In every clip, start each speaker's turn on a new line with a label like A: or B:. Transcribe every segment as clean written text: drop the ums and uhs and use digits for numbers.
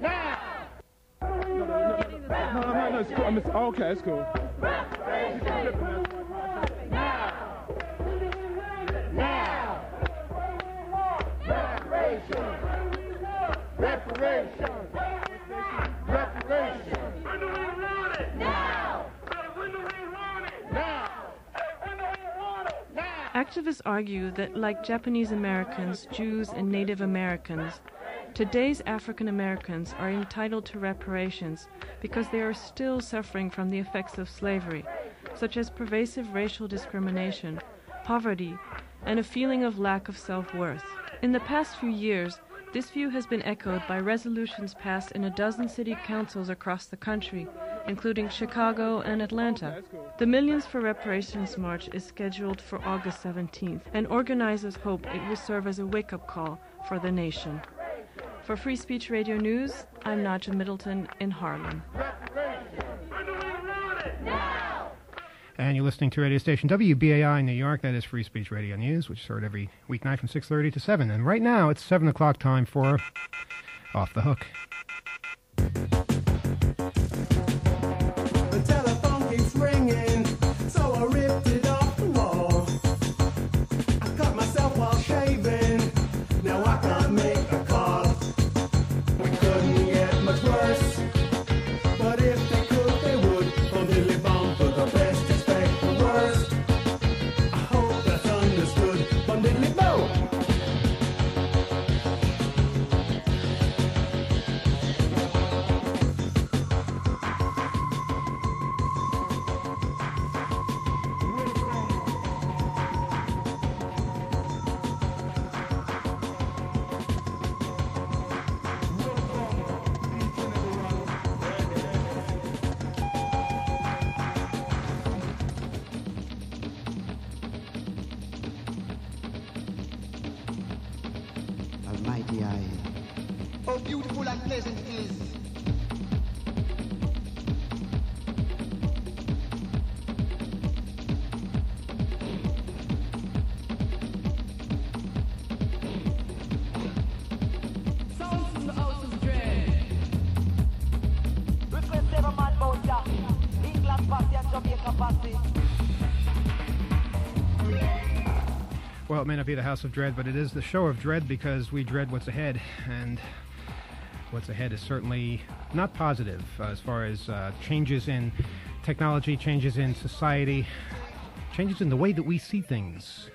A: No, it's cool. Okay, it's cool.
B: Activists argue that, like Japanese Americans, Jews, and Native Americans, today's African Americans are entitled to reparations because they are still suffering from the effects of slavery, such as pervasive racial discrimination, poverty, and a feeling of lack of self-worth. In the past few years, this view has been echoed by resolutions passed in a dozen city councils across the country, including Chicago and Atlanta. The Millions for Reparations March is scheduled for August 17th, and organizers hope it will serve as a wake-up call for the nation. For Free Speech Radio News, I'm Nadja Middleton in Harlem.
C: And you're listening to radio station WBAI New York. That is Free Speech Radio News, which is heard every weeknight from 6:30 to 7. And right now, it's 7 o'clock time for Off the Hook.
D: The telephone keeps ringing, so I ripped it off the wall. I cut myself while shaving, now I can't make a call. We couldn't get much worse, but if they could, they would. From Dilly Bomb for the best, expect the worst. I hope that's understood. From Dilly Bomb.
E: Almighty eye.
F: Oh, beautiful and pleasant it is.
G: Sounds from the house of dread. Request every man about ya. England party and Jamaica party.
C: Well, it may not be the House of Dread, but it is the show of dread because we dread what's ahead, and what's ahead is certainly not positive as far as changes in technology, changes in society, changes in the way that we see things.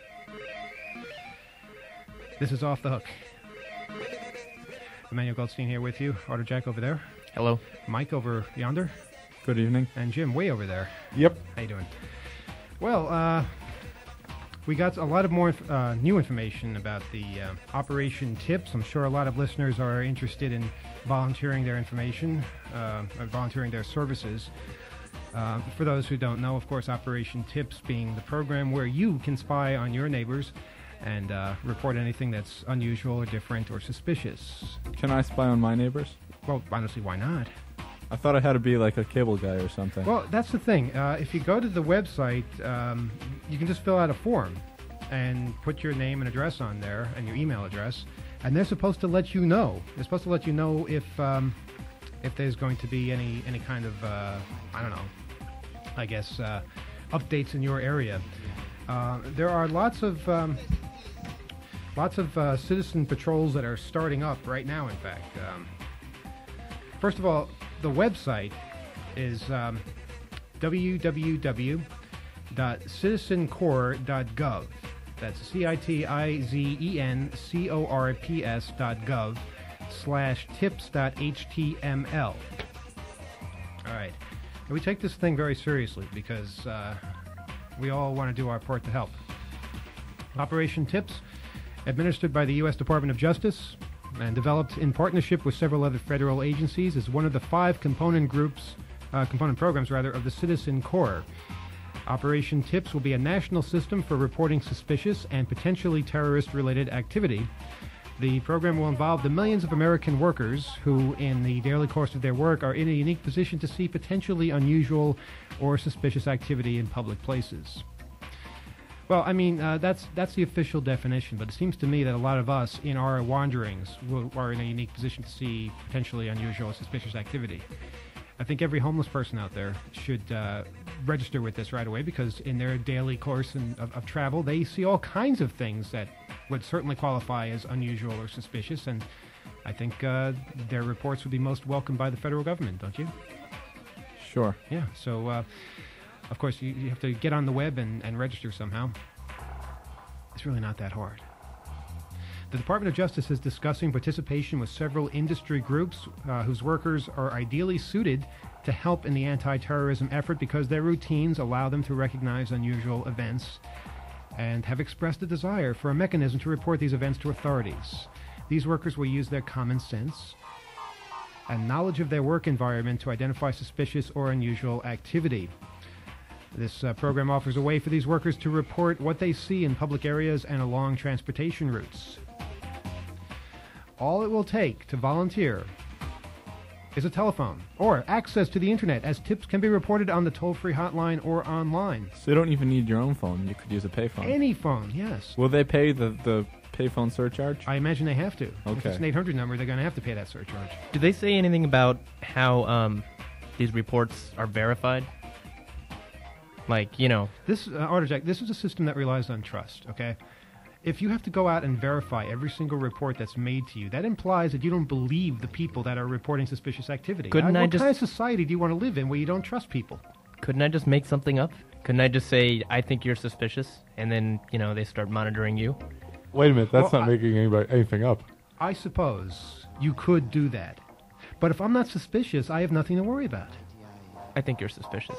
C: This is Off the Hook. Emmanuel Goldstein here with you. Arthur Jack over there.
H: Hello.
C: Mike over yonder.
H: Good evening.
C: And Jim way over there.
H: Yep.
C: How you doing? Well, we got a lot of more new information about the Operation Tips. I'm sure a lot of listeners are interested in volunteering their information, volunteering their services. For those who don't know, of course, Operation Tips being the program where you can spy on your neighbors and report anything that's unusual or different or suspicious.
H: Can I spy on my neighbors?
C: Well, honestly, why not?
H: I thought I had to be like a cable guy or something.
C: Well, that's the thing. If you go to the website, you can just fill out a form and put your name and address on there and your email address, and they're supposed to let you know. They're supposed to let you know if there's going to be any kind of I don't know, I guess updates in your area. There are lots of citizen patrols that are starting up right now. In fact, first of all, the website is www.citizencorps.gov. That's citizencorps.gov/tips.html. All right. And we take this thing very seriously because we all want to do our part to help. Operation Tips, administered by the U.S. Department of Justice and developed in partnership with several other federal agencies, is one of the 5 component programs of the Citizen Corps. Operation Tips will be a national system for reporting suspicious and potentially terrorist-related activity. The program will involve the millions of American workers who, in the daily course of their work, are in a unique position to see potentially unusual or suspicious activity in public places. Well, I mean, that's the official definition, but it seems to me that a lot of us, in our wanderings, are in a unique position to see potentially unusual or suspicious activity. I think every homeless person out there should register with this right away, because in their daily course of travel, they see all kinds of things that would certainly qualify as unusual or suspicious, and I think their reports would be most welcomed by the federal government, don't you?
H: Sure.
C: Yeah, so... of course, you have to get on the web and register somehow. It's really not that hard. The Department of Justice is discussing participation with several industry groups whose workers are ideally suited to help in the anti-terrorism effort because their routines allow them to recognize unusual events and have expressed a desire for a mechanism to report these events to authorities. These workers will use their common sense and knowledge of their work environment to identify suspicious or unusual activity. This program offers a way for these workers to report what they see in public areas and along transportation routes. All it will take to volunteer is a telephone or access to the internet, as tips can be reported on the toll-free hotline or online.
H: So you don't even need your own phone. You could use a payphone.
C: Any phone, yes.
H: Will they pay the payphone surcharge?
C: I imagine they have to. If
H: Okay.
C: it's an 800 number, they're going to have to pay that surcharge.
E: Do they say anything about how these reports are verified? Like, you know...
C: This, Arterjack, this is a system that relies on trust, okay? If you have to go out and verify every single report that's made to you, that implies that you don't believe the people that are reporting suspicious activity. What kind of society do you want to live in where you don't trust people?
E: Couldn't I just make something up? Couldn't I just say, I think you're suspicious, and then, you know, they start monitoring you?
A: Wait a minute, that's not making anything up.
C: I suppose you could do that. But if I'm not suspicious, I have nothing to worry about.
E: I think you're suspicious.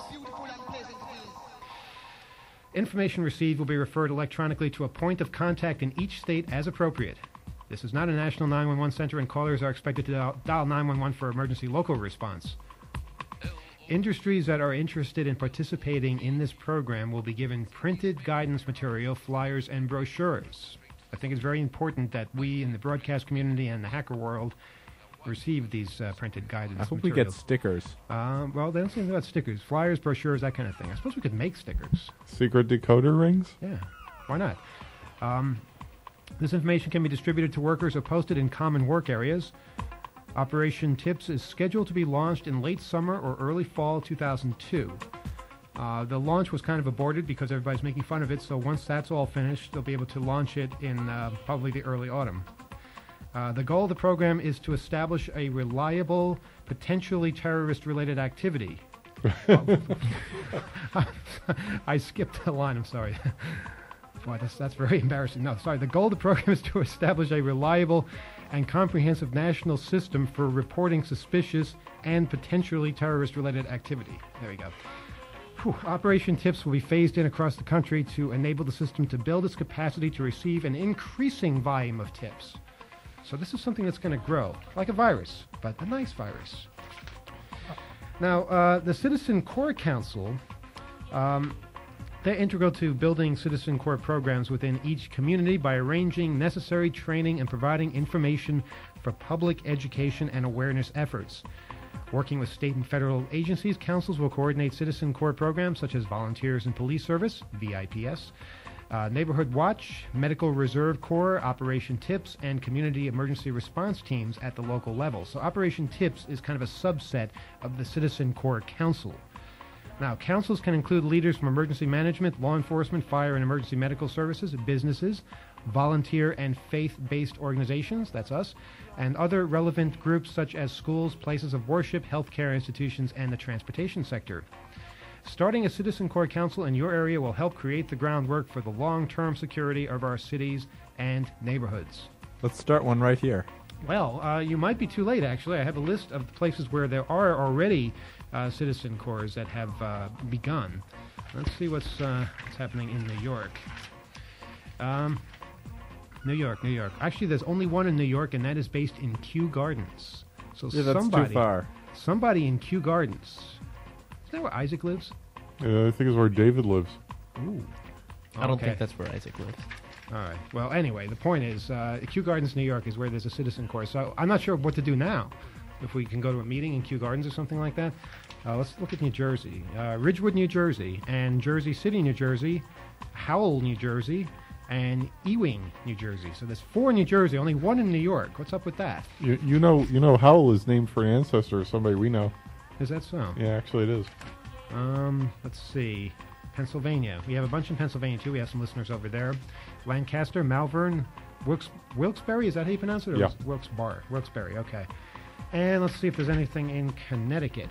C: Information received will be referred electronically to a point of contact in each state as appropriate. This is not a national 911 center, and callers are expected to dial 911 for emergency local response. Industries that are interested in participating in this program will be given printed guidance material, flyers, and brochures. I think it's very important that we in the broadcast community and the hacker world receive these printed guidance
H: I hope
C: materials.
H: we get stickers.
C: Well, they don't say anything about stickers. Flyers, brochures, that kind of thing. I suppose we could make stickers.
A: Secret decoder rings?
C: Yeah, why not? This information can be distributed to workers or posted in common work areas. Operation TIPS is scheduled to be launched in late summer or early fall 2002. The launch was kind of aborted because everybody's making fun of it, so once that's all finished, they'll be able to launch it in probably the early autumn. The goal of the program is to establish a reliable, potentially terrorist-related activity. I skipped a line, I'm sorry. Boy, that's very embarrassing. No, sorry. The goal of the program is to establish a reliable and comprehensive national system for reporting suspicious and potentially terrorist-related activity. There you go. Operation TIPS will be phased in across the country to enable the system to build its capacity to receive an increasing volume of tips. So this is something that's going to grow, like a virus, but a nice virus. Now, the Citizen Corps Council, they're integral to building Citizen Corps programs within each community by arranging necessary training and providing information for public education and awareness efforts. Working with state and federal agencies, councils will coordinate Citizen Corps programs such as Volunteers in Police Service, VIPS, Neighborhood Watch, Medical Reserve Corps, Operation TIPS, and Community Emergency Response Teams at the local level. So Operation TIPS is kind of a subset of the Citizen Corps Council. Now, councils can include leaders from emergency management, law enforcement, fire and emergency medical services, businesses, volunteer and faith-based organizations, that's us, and other relevant groups such as schools, places of worship, healthcare institutions, and the transportation sector. Starting a Citizen Corps Council in your area will help create the groundwork for the long-term security of our cities and neighborhoods.
H: Let's start one right here.
C: Well, you might be too late, actually. I have a list of the places where there are already Citizen Corps that have begun. Let's see what's happening in New York. New York. Actually, there's only one in New York, and that is based in Kew Gardens. So
H: Yeah, that's too far.
C: Somebody in Kew Gardens. Is that where Isaac lives?
A: I think it's where David lives.
C: Ooh.
E: I don't
C: Okay.
E: think that's where Isaac lives.
C: All right. Well, anyway, the point is, Kew Gardens, New York is where there's a Citizen Corps. So I'm not sure what to do now. If we can go to a meeting in Kew Gardens or something like that. Let's look at New Jersey. Ridgewood, New Jersey, and Jersey City, New Jersey, Howell, New Jersey, and Ewing, New Jersey. So there's 4 in New Jersey, only 1 in New York. What's up with that?
A: You know, Howell is named for an ancestor of somebody we know.
C: Is that so?
A: Yeah, actually it is.
C: Let's see. Pennsylvania. We have a bunch in Pennsylvania, too. We have some listeners over there. Lancaster, Malvern, Wilkes-Barre, is that how you pronounce it? Or
A: Yeah.
C: is it Wilkes-Barre, okay. And let's see if there's anything in Connecticut.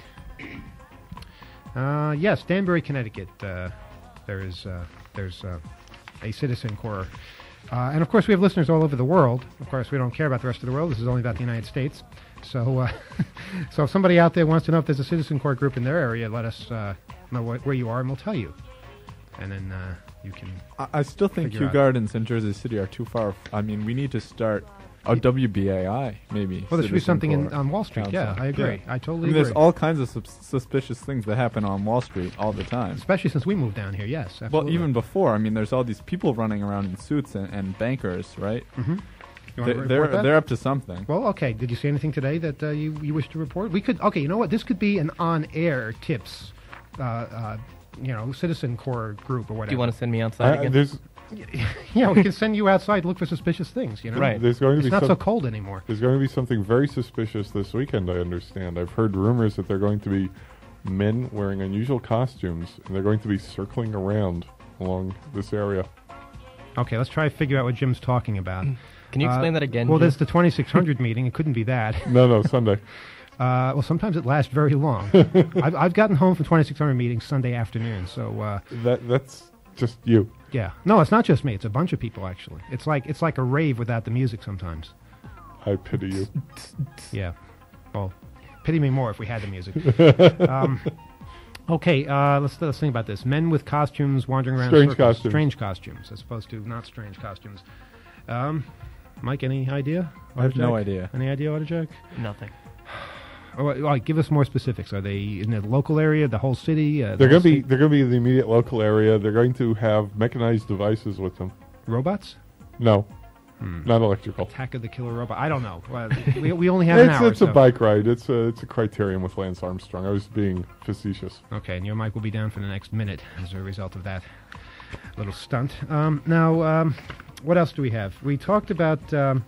C: Yes, Danbury, Connecticut. There's a Citizen Corps. And, of course, we have listeners all over the world. Of course, we don't care about the rest of the world. This is only about the United States. So so if somebody out there wants to know if there's a Citizen Corps group in their area, let us know where you are, and we'll tell you. And then you can
H: I still think
C: figure
H: Kew
C: out.
H: Gardens and Jersey City are too far. I mean, we need to start a WBAI, maybe.
C: Well, there should be
H: Citizen
C: something
H: Corps
C: on Wall Street.
H: Council.
C: Yeah, I agree. I
H: I
C: totally
H: mean,
C: agree.
H: there's all kinds of suspicious things that happen on Wall Street all the time.
C: Especially since we moved down here, yes. Absolutely.
H: Well, even before, I mean, there's all these people running around in suits and bankers, right?
C: Mm-hmm. You wanna
H: They're
C: report that?
H: they're up to something.
C: Well, okay. Did you see anything today that you wish to report? We could. Okay, you know what? This could be an on-air tips, Citizen Corps group or whatever.
E: Do you want to send me outside again?
A: There's
C: Yeah, we can send you outside to look for suspicious things. You know,
E: Right.
A: there's going to
C: It's
A: be
C: not so
A: some,
C: cold anymore.
A: there's going to be something very suspicious this weekend. I understand. I've heard rumors that they're going to be men wearing unusual costumes, and they're going to be circling around along this area.
C: Okay, let's try to figure out what Jim's talking about.
E: Can you explain that again?
C: Well,
E: Jim?
C: there's the 2600 meeting. It couldn't be that.
A: No, Sunday.
C: Well, sometimes it lasts very long. I've gotten home from 2600 meetings Sunday afternoon, so
A: That's just you.
C: yeah. No, it's not just me. It's a bunch of people actually. It's like a rave without the music sometimes.
A: I pity you.
C: Yeah. Well, pity me more if we had the music. Okay, let's think about this. Men with costumes wandering around.
A: Strange
C: circles.
A: costumes.
C: Strange costumes, as opposed to not strange costumes. Mike, any idea?
H: I have no
C: Autojack?
H: idea.
C: Any idea, Autojack?
E: Nothing.
C: Well, give us more specifics. Are they in the local area, the whole city?
A: They're going to be in the immediate local area. They're going to have mechanized devices with them.
C: Robots?
A: No, not electrical.
C: Attack of the Killer Robot. I don't know. Well, we only have an hour.
A: It's a
C: so-
A: bike ride. It's a criterium with Lance Armstrong. I was being facetious.
C: Okay, and your mic will be down for the next minute as a result of that little stunt. Now, what else do we have? We talked about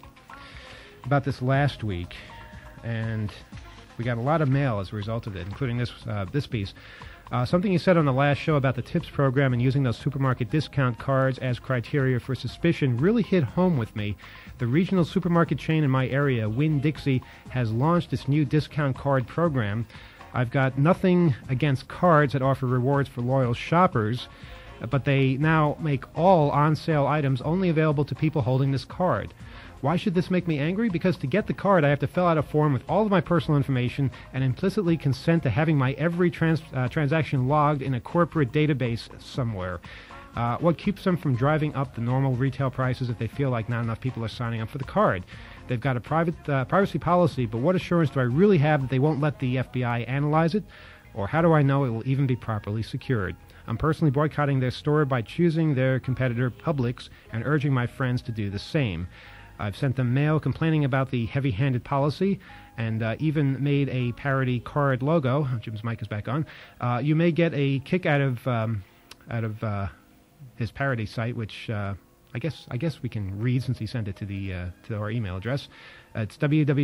C: this last week, and we got a lot of mail as a result of it, including this piece. Something you said on the last show about the TIPS program and using those supermarket discount cards as criteria for suspicion really hit home with me. The regional supermarket chain in my area, Winn-Dixie, has launched its new discount card program. I've got nothing against cards that offer rewards for loyal shoppers, but they now make all on-sale items only available to people holding this card. Why should this make me angry? Because to get the card, I have to fill out a form with all of my personal information and implicitly consent to having my every transaction logged in a corporate database somewhere. What keeps them from driving up the normal retail prices if they feel like not enough people are signing up for the card? They've got a privacy policy, but what assurance do I really have that they won't let the FBI analyze it? Or how do I know it will even be properly secured? I'm personally boycotting their store by choosing their competitor, Publix, and urging my friends to do the same. I've sent them mail complaining about the heavy-handed policy and even made a parody card logo. Jim's mic is back on. You may get a kick out of his parody site, which I guess we can read since he sent it to our email address. It's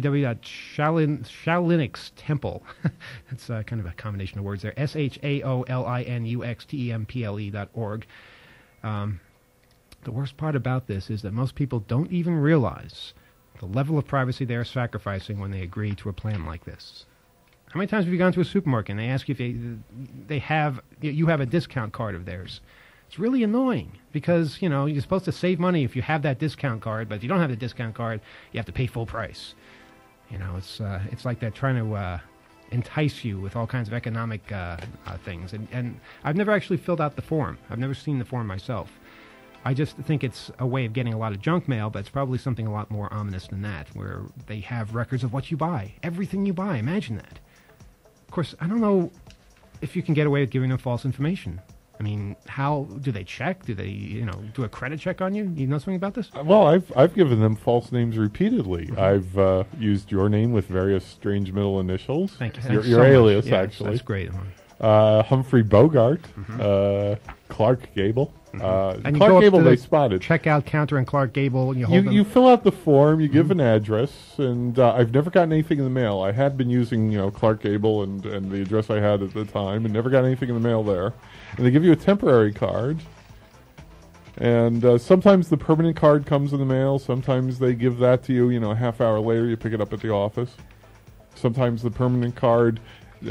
C: www.Shaolinux Temple. That's kind of a combination of words there. SHAOLINUXTEMPLE.org. The worst part about this is that most people don't even realize the level of privacy they are sacrificing when they agree to a plan like this. How many times have you gone to a supermarket and they ask you if you have a discount card of theirs? It's really annoying because, you're supposed to save money if you have that discount card, but if you don't have the discount card, you have to pay full price. It's like they're trying to entice you with all kinds of economic things. And I've never actually filled out the form. I've never seen the form myself. I just think it's a way of getting a lot of junk mail, but it's probably something a lot more ominous than that, where they have records of what you buy, everything you buy. Imagine that. Of course, I don't know if you can get away with giving them false information. I mean, how do they check? Do they, do a credit check on you? You know something about this?
A: Well, I've given them false names repeatedly. I've used your name with various strange middle initials.
C: Thank you.
A: Your
C: Thanks so much.
A: alias,
C: Yeah,
A: actually.
C: That's great.
A: Humphrey Bogart, Clark Gable.
C: And you
A: Clark
C: go up
A: Gable
C: to
A: they
C: the
A: spotted.
C: checkout counter in Clark Gable, and you hold them.
A: You fill out the form, you give an address, and I've never gotten anything in the mail. I had been using, Clark Gable and the address I had at the time, and never got anything in the mail there. And they give you a temporary card, and sometimes the permanent card comes in the mail. Sometimes they give that to you, a half hour later. You pick it up at the office. Sometimes the permanent card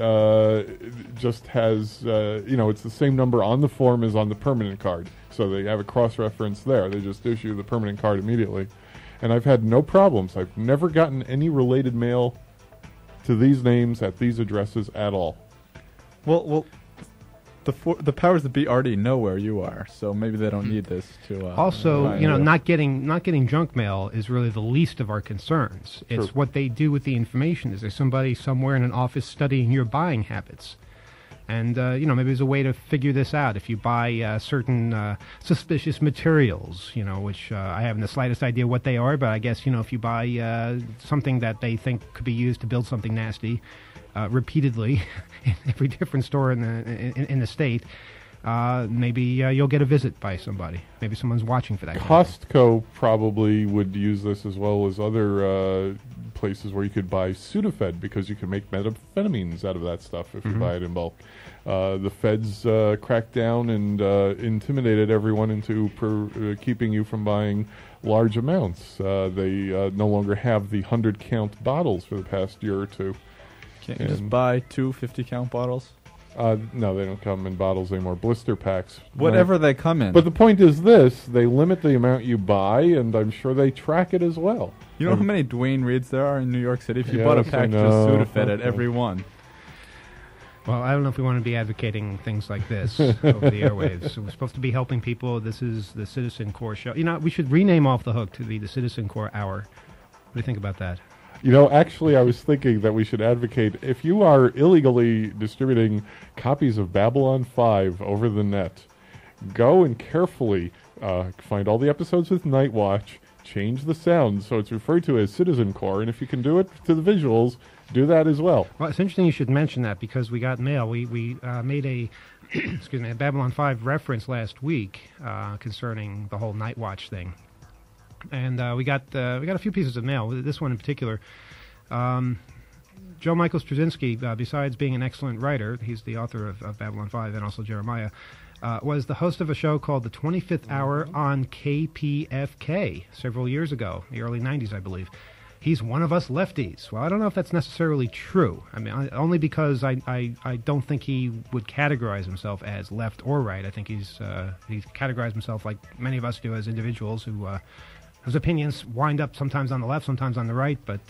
A: just has, it's the same number on the form as on the permanent card. So they have a cross-reference there. They just issue the permanent card immediately. And I've had no problems. I've never gotten any related mail to these names at these addresses at all.
H: Well, the powers that be already know where you are, so maybe they don't need this to.
C: Also, not getting junk mail is really the least of our concerns. It's
A: Sure.
C: what they do with the information. Is there somebody somewhere in an office studying your buying habits? And, maybe there's a way to figure this out. If you buy certain suspicious materials, which I haven't the slightest idea what they are, but I guess, if you buy something that they think could be used to build something nasty repeatedly in every different store in the state, maybe you'll get a visit by somebody. Maybe someone's watching for that.
A: Costco probably would use this as well as other places where you could buy Sudafed, because you can make methamphetamines out of that stuff if you buy it in bulk. The feds cracked down and intimidated everyone into keeping you from buying large amounts. They no longer have the 100-count bottles for the past year or two.
H: Can't you just buy 2 50-count bottles?
A: No, they don't come in bottles anymore. Blister packs.
H: Whatever they come in.
A: But the point is this: they limit the amount you buy, and I'm sure they track it as well.
H: You know how many Dwayne Reeds there are in New York City? If you bought a package of Sudafed at every one.
C: Well, I don't know if we want to be advocating things like this over the airwaves. So we're supposed to be helping people. This is the Citizen Corps show. We should rename Off the Hook to be the Citizen Corps Hour. What do you think about that?
A: Actually, I was thinking that we should advocate, if you are illegally distributing copies of Babylon 5 over the net, go and carefully find all the episodes with Night Watch, change the sound so it's referred to as Citizen Corps, and if you can do it to the visuals, do that as well.
C: Well, it's interesting you should mention that, because we got mail. We made a a Babylon 5 reference last week concerning the whole Night Watch thing. And we got a few pieces of mail. This one in particular, Joe Michael Straczynski, besides being an excellent writer, he's the author of Babylon 5 and also Jeremiah, was the host of a show called The 25th Hour on KPFK several years ago, the early 90s, I believe. He's one of us lefties. Well, I don't know if that's necessarily true. I mean, only because I don't think he would categorize himself as left or right. I think he's categorized himself like many of us do as individuals whose opinions wind up sometimes on the left, sometimes on the right, but,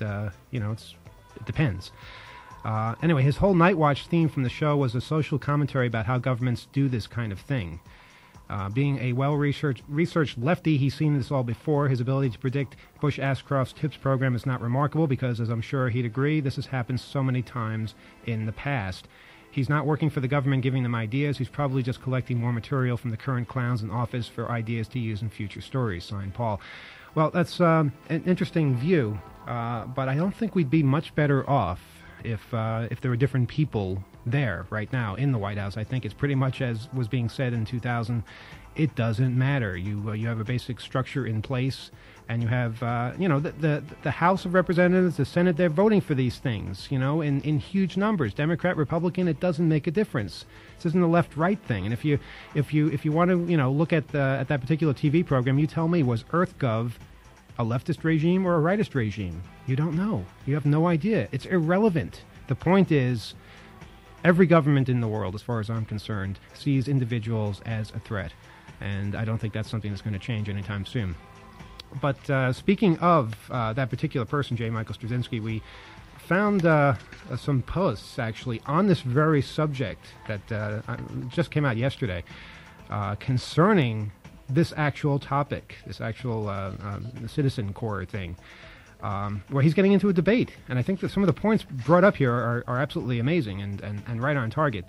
C: it depends. Anyway, his whole Night Watch theme from the show was a social commentary about how governments do this kind of thing. Being a well-researched lefty, he's seen this all before. His ability to predict Bush Ashcroft's TIPS program is not remarkable because, as I'm sure he'd agree, this has happened so many times in the past. He's not working for the government giving them ideas. He's probably just collecting more material from the current clowns in office for ideas to use in future stories. Signed, Paul. Well, that's an interesting view, but I don't think we'd be much better off if there were different people there right now in the White House. I think it's pretty much as was being said in 2000. It doesn't matter. You have a basic structure in place, and you have the House of Representatives, the Senate. They're voting for these things, in huge numbers. Democrat, Republican, it doesn't make a difference. This isn't a left-right thing. And if you want to look at that particular TV program, you tell me, was EarthGov a leftist regime or a rightist regime? You don't know. You have no idea. It's irrelevant. The point is, every government in the world, as far as I'm concerned, sees individuals as a threat. And I don't think that's something that's going to change anytime soon. But speaking of that particular person, J. Michael Straczynski, we found some posts, actually, on this very subject that just came out yesterday concerning this actual topic, this actual Citizen Corps thing, where he's getting into a debate. And I think that some of the points brought up here are absolutely amazing and right on target.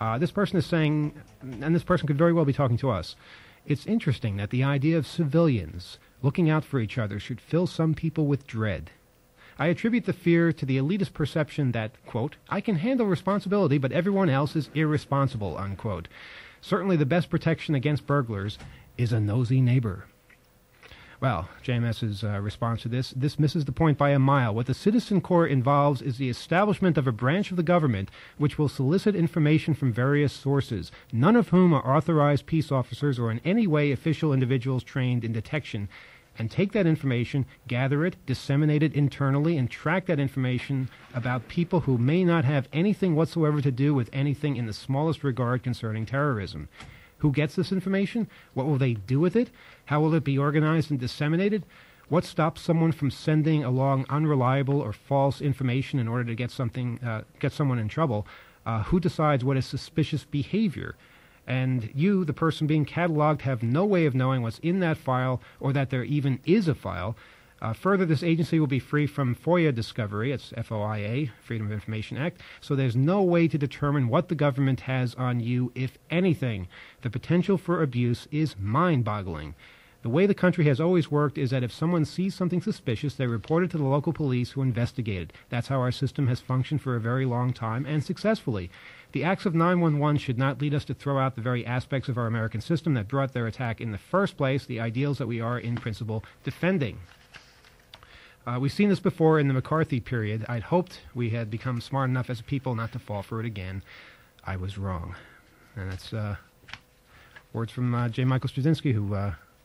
C: This person is saying, and this person could very well be talking to us, it's interesting that the idea of civilians looking out for each other should fill some people with dread. I attribute the fear to the elitist perception that, quote, I can handle responsibility, but everyone else is irresponsible, unquote. Certainly the best protection against burglars is a nosy neighbor. Well, JMS's response to this misses the point by a mile. What the Citizen Corps involves is the establishment of a branch of the government which will solicit information from various sources, none of whom are authorized peace officers or in any way official individuals trained in detection, and take that information, gather it, disseminate it internally, and track that information about people who may not have anything whatsoever to do with anything in the smallest regard concerning terrorism. Who gets this information? What will they do with it? How will it be organized and disseminated? What stops someone from sending along unreliable or false information in order to get someone in trouble? Who decides what is suspicious behavior? And you, the person being cataloged, have no way of knowing what's in that file or that there even is a file. Further, this agency will be free from FOIA discovery. It's FOIA, Freedom of Information Act. So there's no way to determine what the government has on you, if anything. The potential for abuse is mind-boggling. The way the country has always worked is that if someone sees something suspicious, they report it to the local police who investigate it. That's how our system has functioned for a very long time, and successfully. The acts of 911 should not lead us to throw out the very aspects of our American system that brought their attack in the first place, the ideals that we are, in principle, defending. We've seen this before in the McCarthy period. I'd hoped we had become smart enough as a people not to fall for it again. I was wrong. And that's words from J. Michael Straczynski, who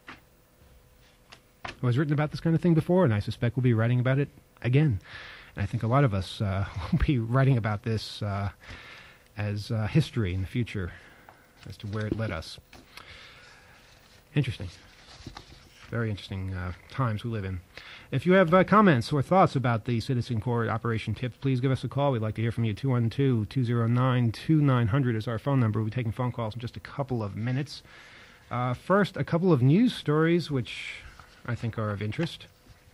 C: has written about this kind of thing before, and I suspect will be writing about it again. And I think a lot of us will be writing about this as history in the future as to where it led us. Interesting. Very interesting times we live in. If you have comments or thoughts about the Citizen Corps Operation Tips, please give us a call. We'd like to hear from you. 212-209-2900 is our phone number. We'll be taking phone calls in just a couple of minutes. First, a couple of news stories which I think are of interest.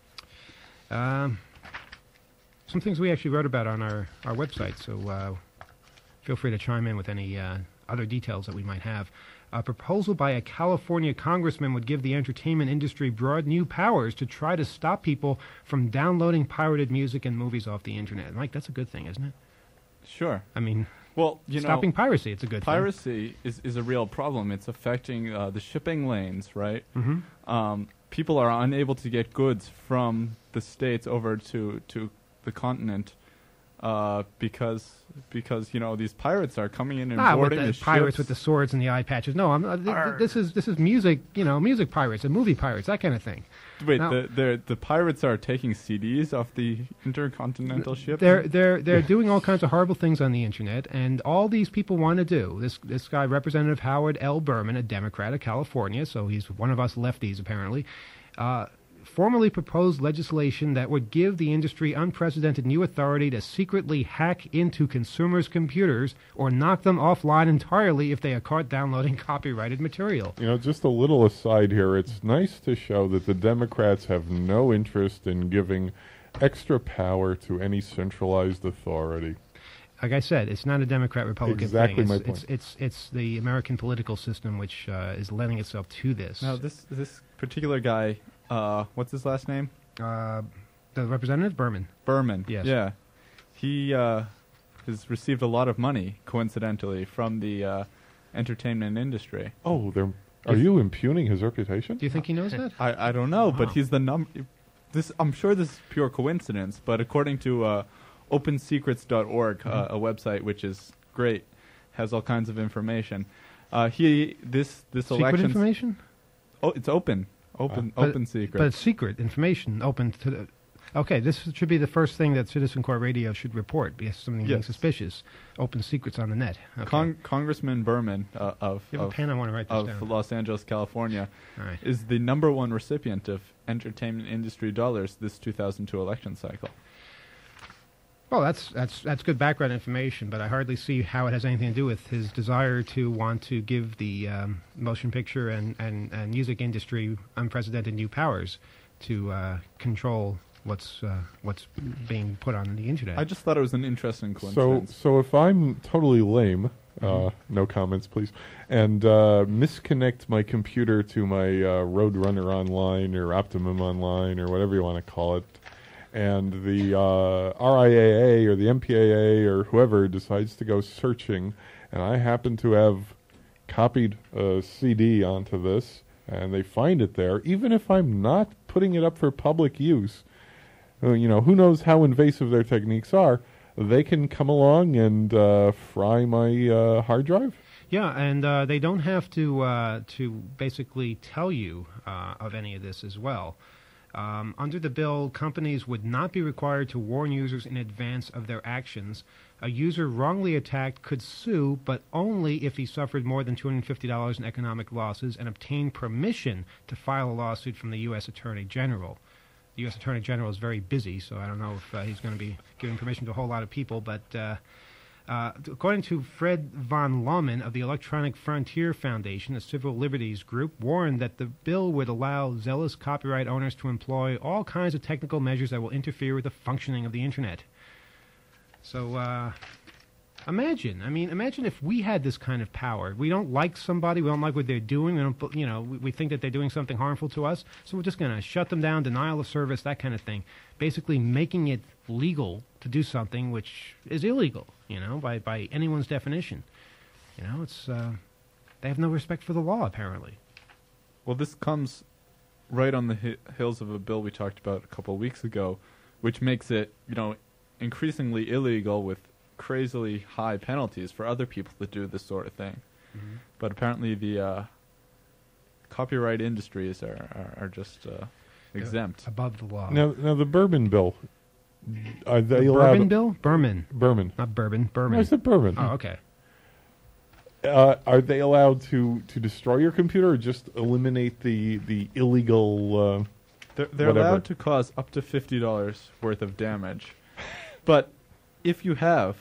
C: Some things we actually wrote about on our website, so feel free to chime in with any other details that we might have. A proposal by a California congressman would give the entertainment industry broad new powers to try to stop people from downloading pirated music and movies off the internet. Mike, that's a good thing, isn't it?
H: Sure.
C: I mean,
H: well,
C: stopping piracy, it's a good thing.
H: Piracy is a real problem. It's affecting the shipping lanes, right?
C: Mm-hmm.
H: People are unable to get goods from the States over to the continent because these pirates are coming in and boarding the
C: pirates
H: ships.
C: with the swords and the eye patches. No, this is music, music pirates and movie pirates, that kind of thing.
H: Wait,
C: now,
H: the pirates are taking CDs off the intercontinental ships?
C: They're doing all kinds of horrible things on the internet, and all these people want to do. This guy, Representative Howard L. Berman, a Democrat of California, so he's one of us lefties apparently, formally proposed legislation that would give the industry unprecedented new authority to secretly hack into consumers' computers or knock them offline entirely if they are caught downloading copyrighted material.
A: Just a little aside here. It's nice to show that the Democrats have no interest in giving extra power to any centralized authority.
C: Like I said, it's not a Democrat-Republican
A: thing.
C: Exactly
A: my point.
C: It's the American political system which is lending itself to this.
H: Now, this particular guy, what's his last name?
C: The Representative Berman.
H: Berman.
C: Yes.
H: Yeah. He has received a lot of money, coincidentally, from the entertainment industry.
A: Oh, are you impugning his reputation?
C: Do you think he knows that?
H: I don't know, but
C: Wow.
H: he's the I'm sure this is pure coincidence, but according to OpenSecrets.org, a website which is great, has all kinds of information. This
C: Secret
H: election
C: information?
H: Oh, it's open secret.
C: But it's secret information open to the... Okay, this should be the first thing that Citizen Corps Radio should report, because something being suspicious. Open secrets on the net. Okay.
H: Congressman Berman of
C: You have a pen? I want to write this down.
H: Los Angeles, California,
C: All right.
H: is the #1 recipient of entertainment industry dollars this 2002 election cycle.
C: Well, that's good background information, but I hardly see how it has anything to do with his desire to want to give the motion picture and music industry unprecedented new powers to control what's being put on the internet.
H: I just thought it was an interesting coincidence.
A: So if I'm totally lame No comments, please. And misconnect my computer to my Roadrunner Online or Optimum Online or whatever you want to call it. And the RIAA or the MPAA or whoever decides to go searching, and I happen to have copied a CD onto this, and they find it there, even if I'm not putting it up for public use, you know, who knows how invasive their techniques are, they can come along and fry my hard drive.
C: Yeah, and they don't have to basically tell you of any of this as well. Under the bill, companies would not be required to warn users in advance of their actions. A user wrongly attacked could sue, but only if he suffered more than $250 in economic losses and obtained permission to file a lawsuit from the U.S. Attorney General. The U.S. Attorney General is very busy, so I don't know if he's going to be giving permission to a whole lot of people, but according to Fred von Laumann of the Electronic Frontier Foundation, a civil liberties group, warned that the bill would allow zealous copyright owners to employ all kinds of technical measures that will interfere with the functioning of the Internet. So imagine if we had this kind of power. We don't like somebody, we don't like what they're doing, we think that they're doing something harmful to us, so we're just going to shut them down, denial of service, that kind of thing. Basically making it legal to do something which is illegal, by anyone's definition. It's they have no respect for the law, apparently.
H: Well, this comes right on the heels of a bill we talked about a couple of weeks ago, which makes it, increasingly illegal with crazily high penalties for other people to do this sort of thing. Mm-hmm. But apparently the copyright industries are just exempt.
C: Above the law.
A: Now the Bourbon bill. Are they
C: the
A: allowed?
C: Bourbon bill? Berman. Not bourbon. Berman.
A: No, I said Bourbon.
C: Oh, okay.
A: Are they allowed to destroy your computer or just eliminate the illegal?
H: They're allowed to cause up to $50 worth of damage. But if you have,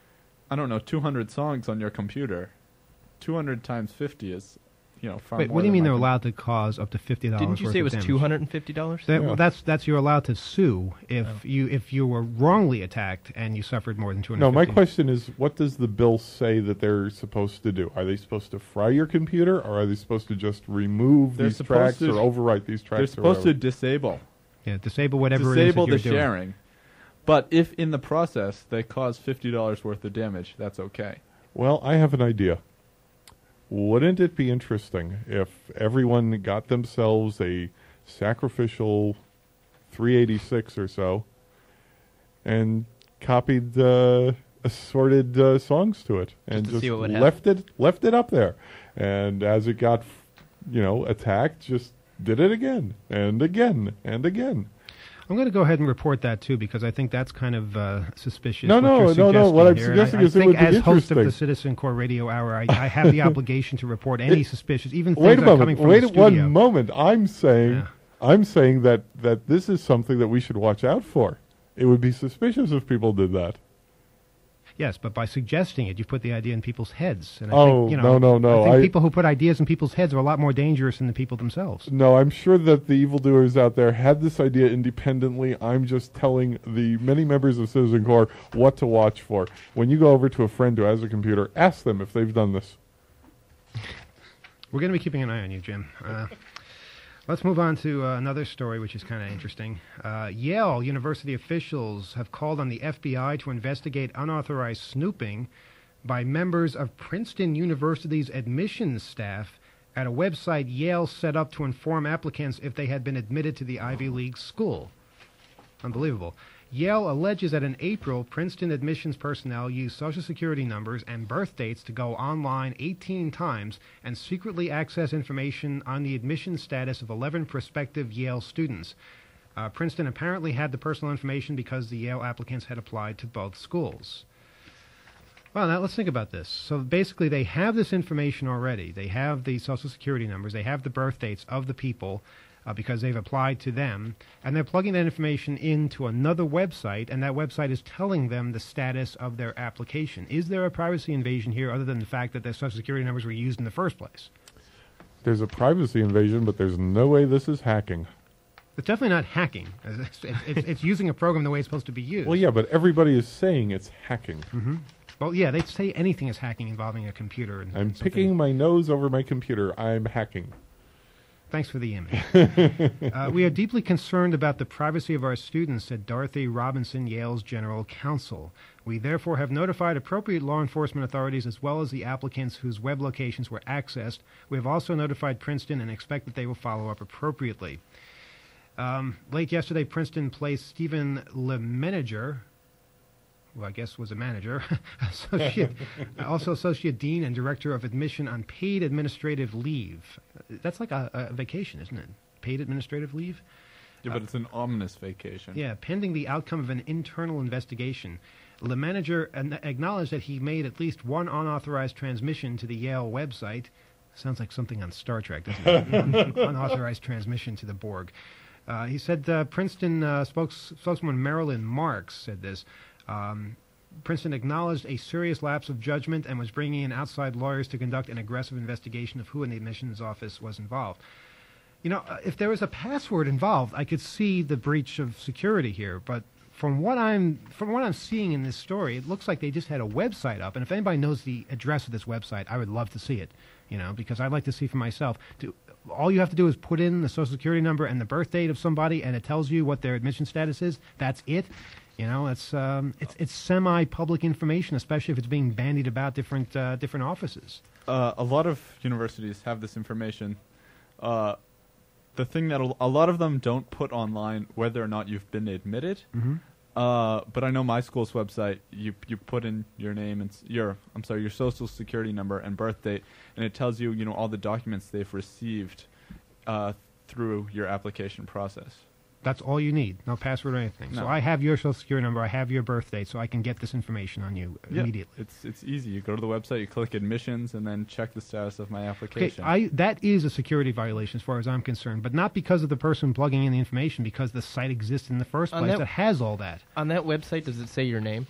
H: 200 songs on your computer, 200 times 50 is, far
C: Wait,
H: more
C: what do you
H: than
C: mean
H: I
C: they're
H: can-
C: allowed to cause up to $50?
E: Didn't you say it was $250?
C: Well, that's you're allowed to sue if you were wrongly attacked and you suffered more than $250.
A: No, my question is, what does the bill say that they're supposed to do? Are they supposed to fry your computer, or are they supposed to just remove
H: They're
A: these
H: supposed
A: tracks
H: to-
A: or overwrite these tracks?
H: They're supposed
A: or
H: to
A: whatever?
H: disable.
C: Yeah, disable whatever
H: Disable
C: it is that
H: the
C: you're doing.
H: sharing. But if in the process they cause $50 worth of damage, that's okay.
A: Well, I have an idea. Wouldn't it be interesting if everyone got themselves a sacrificial 386 or so and copied assorted songs to it and
E: to
A: just
E: see what would
A: left it up there, and as it got attacked, just did it again and again and again.
C: I'm going to go ahead and report that too, because I think that's kind of suspicious.
A: No. What I'm suggesting is it would be
C: as host of
A: interesting.
C: the Citizen Core Radio Hour, I have the obligation to report any suspicious, even things
A: Wait a
C: that are coming
A: moment.
C: from
A: Wait
C: the studio.
A: one moment. I'm saying
C: Yeah.
A: that this is something that we should watch out for. It would be suspicious if people did that.
C: Yes, but by suggesting it, you put the idea in people's heads. And I
A: Oh,
C: think,
A: no.
C: I think people who put ideas in people's heads are a lot more dangerous than the people themselves.
A: No, I'm sure that the evildoers out there had this idea independently. I'm just telling the many members of Citizen Core what to watch for. When you go over to a friend who has a computer, ask them if they've done this.
C: We're going to be keeping an eye on you, Jim. Let's move on to another story, which is kind of interesting. Yale University officials have called on the FBI to investigate unauthorized snooping by members of Princeton University's admissions staff at a website Yale set up to inform applicants if they had been admitted to the Ivy League school. Unbelievable. Yale alleges that in April, Princeton admissions personnel used Social Security numbers and birth dates to go online 18 times and secretly access information on the admission status of 11 prospective Yale students. Princeton apparently had the personal information because the Yale applicants had applied to both schools. Well, now let's think about this. So basically, they have this information already. They have the Social Security numbers. They have the birth dates of the people because they've applied to them. And they're plugging that information into another website, and that website is telling them the status of their application. Is there a privacy invasion here other than the fact that their Social Security numbers were used in the first place?
A: There's a privacy invasion, but there's no way this is hacking.
C: It's definitely not hacking. It's using a program the way it's supposed to be used.
A: Well, yeah, but everybody is saying it's hacking.
C: Mm-hmm. Well, yeah, they say anything is hacking involving a computer. And
A: I'm
C: something.
A: picking my nose over my computer. I'm hacking.
C: Thanks for the image. We are deeply concerned about the privacy of our students, said Dorothy Robinson, Yale's general counsel. We therefore have notified appropriate law enforcement authorities as well as the applicants whose web locations were accessed. We have also notified Princeton and expect that they will follow up appropriately. Late yesterday, Princeton placed Stephen LeMenager, who I guess was a manager, also Associate Dean and Director of Admission on paid administrative leave. That's like a vacation, isn't it? Paid administrative leave?
H: Yeah, but it's an ominous vacation.
C: Yeah, pending the outcome of an internal investigation. The manager acknowledged that he made at least one unauthorized transmission to the Yale website. Sounds like something on Star Trek, doesn't it? Unauthorized transmission to the Borg. He said Princeton spokeswoman Marilyn Marks said this. Princeton acknowledged a serious lapse of judgment and was bringing in outside lawyers to conduct an aggressive investigation of who in the admissions office was involved. You know, if there was a password involved, I could see the breach of security here. But from what I'm seeing in this story, it looks like they just had a website up. And if anybody knows the address of this website, I would love to see it. You know, because I'd like to see for myself. All you have to do is put in the social security number and the birth date of somebody, and it tells you what their admission status is. That's it. You know, it's semi-public information, especially if it's being bandied about different offices.
H: A lot of universities have this information. The thing that a lot of them don't put online whether or not you've been admitted.
C: Mm-hmm.
H: But I know my school's website. You put in your name and your social security number and birth date, and it tells you all the documents they've received through your application process.
C: That's all you need. No password or anything.
H: No.
C: So I have your social security number. I have your birth date, so I can get this information on you immediately.
H: It's easy. You go to the website, you click admissions, and then check the status of my application.
C: Okay, that is a security violation as far as I'm concerned, but not because of the person plugging in the information, because the site exists in the first place that has all that.
E: On that website, does it say your name?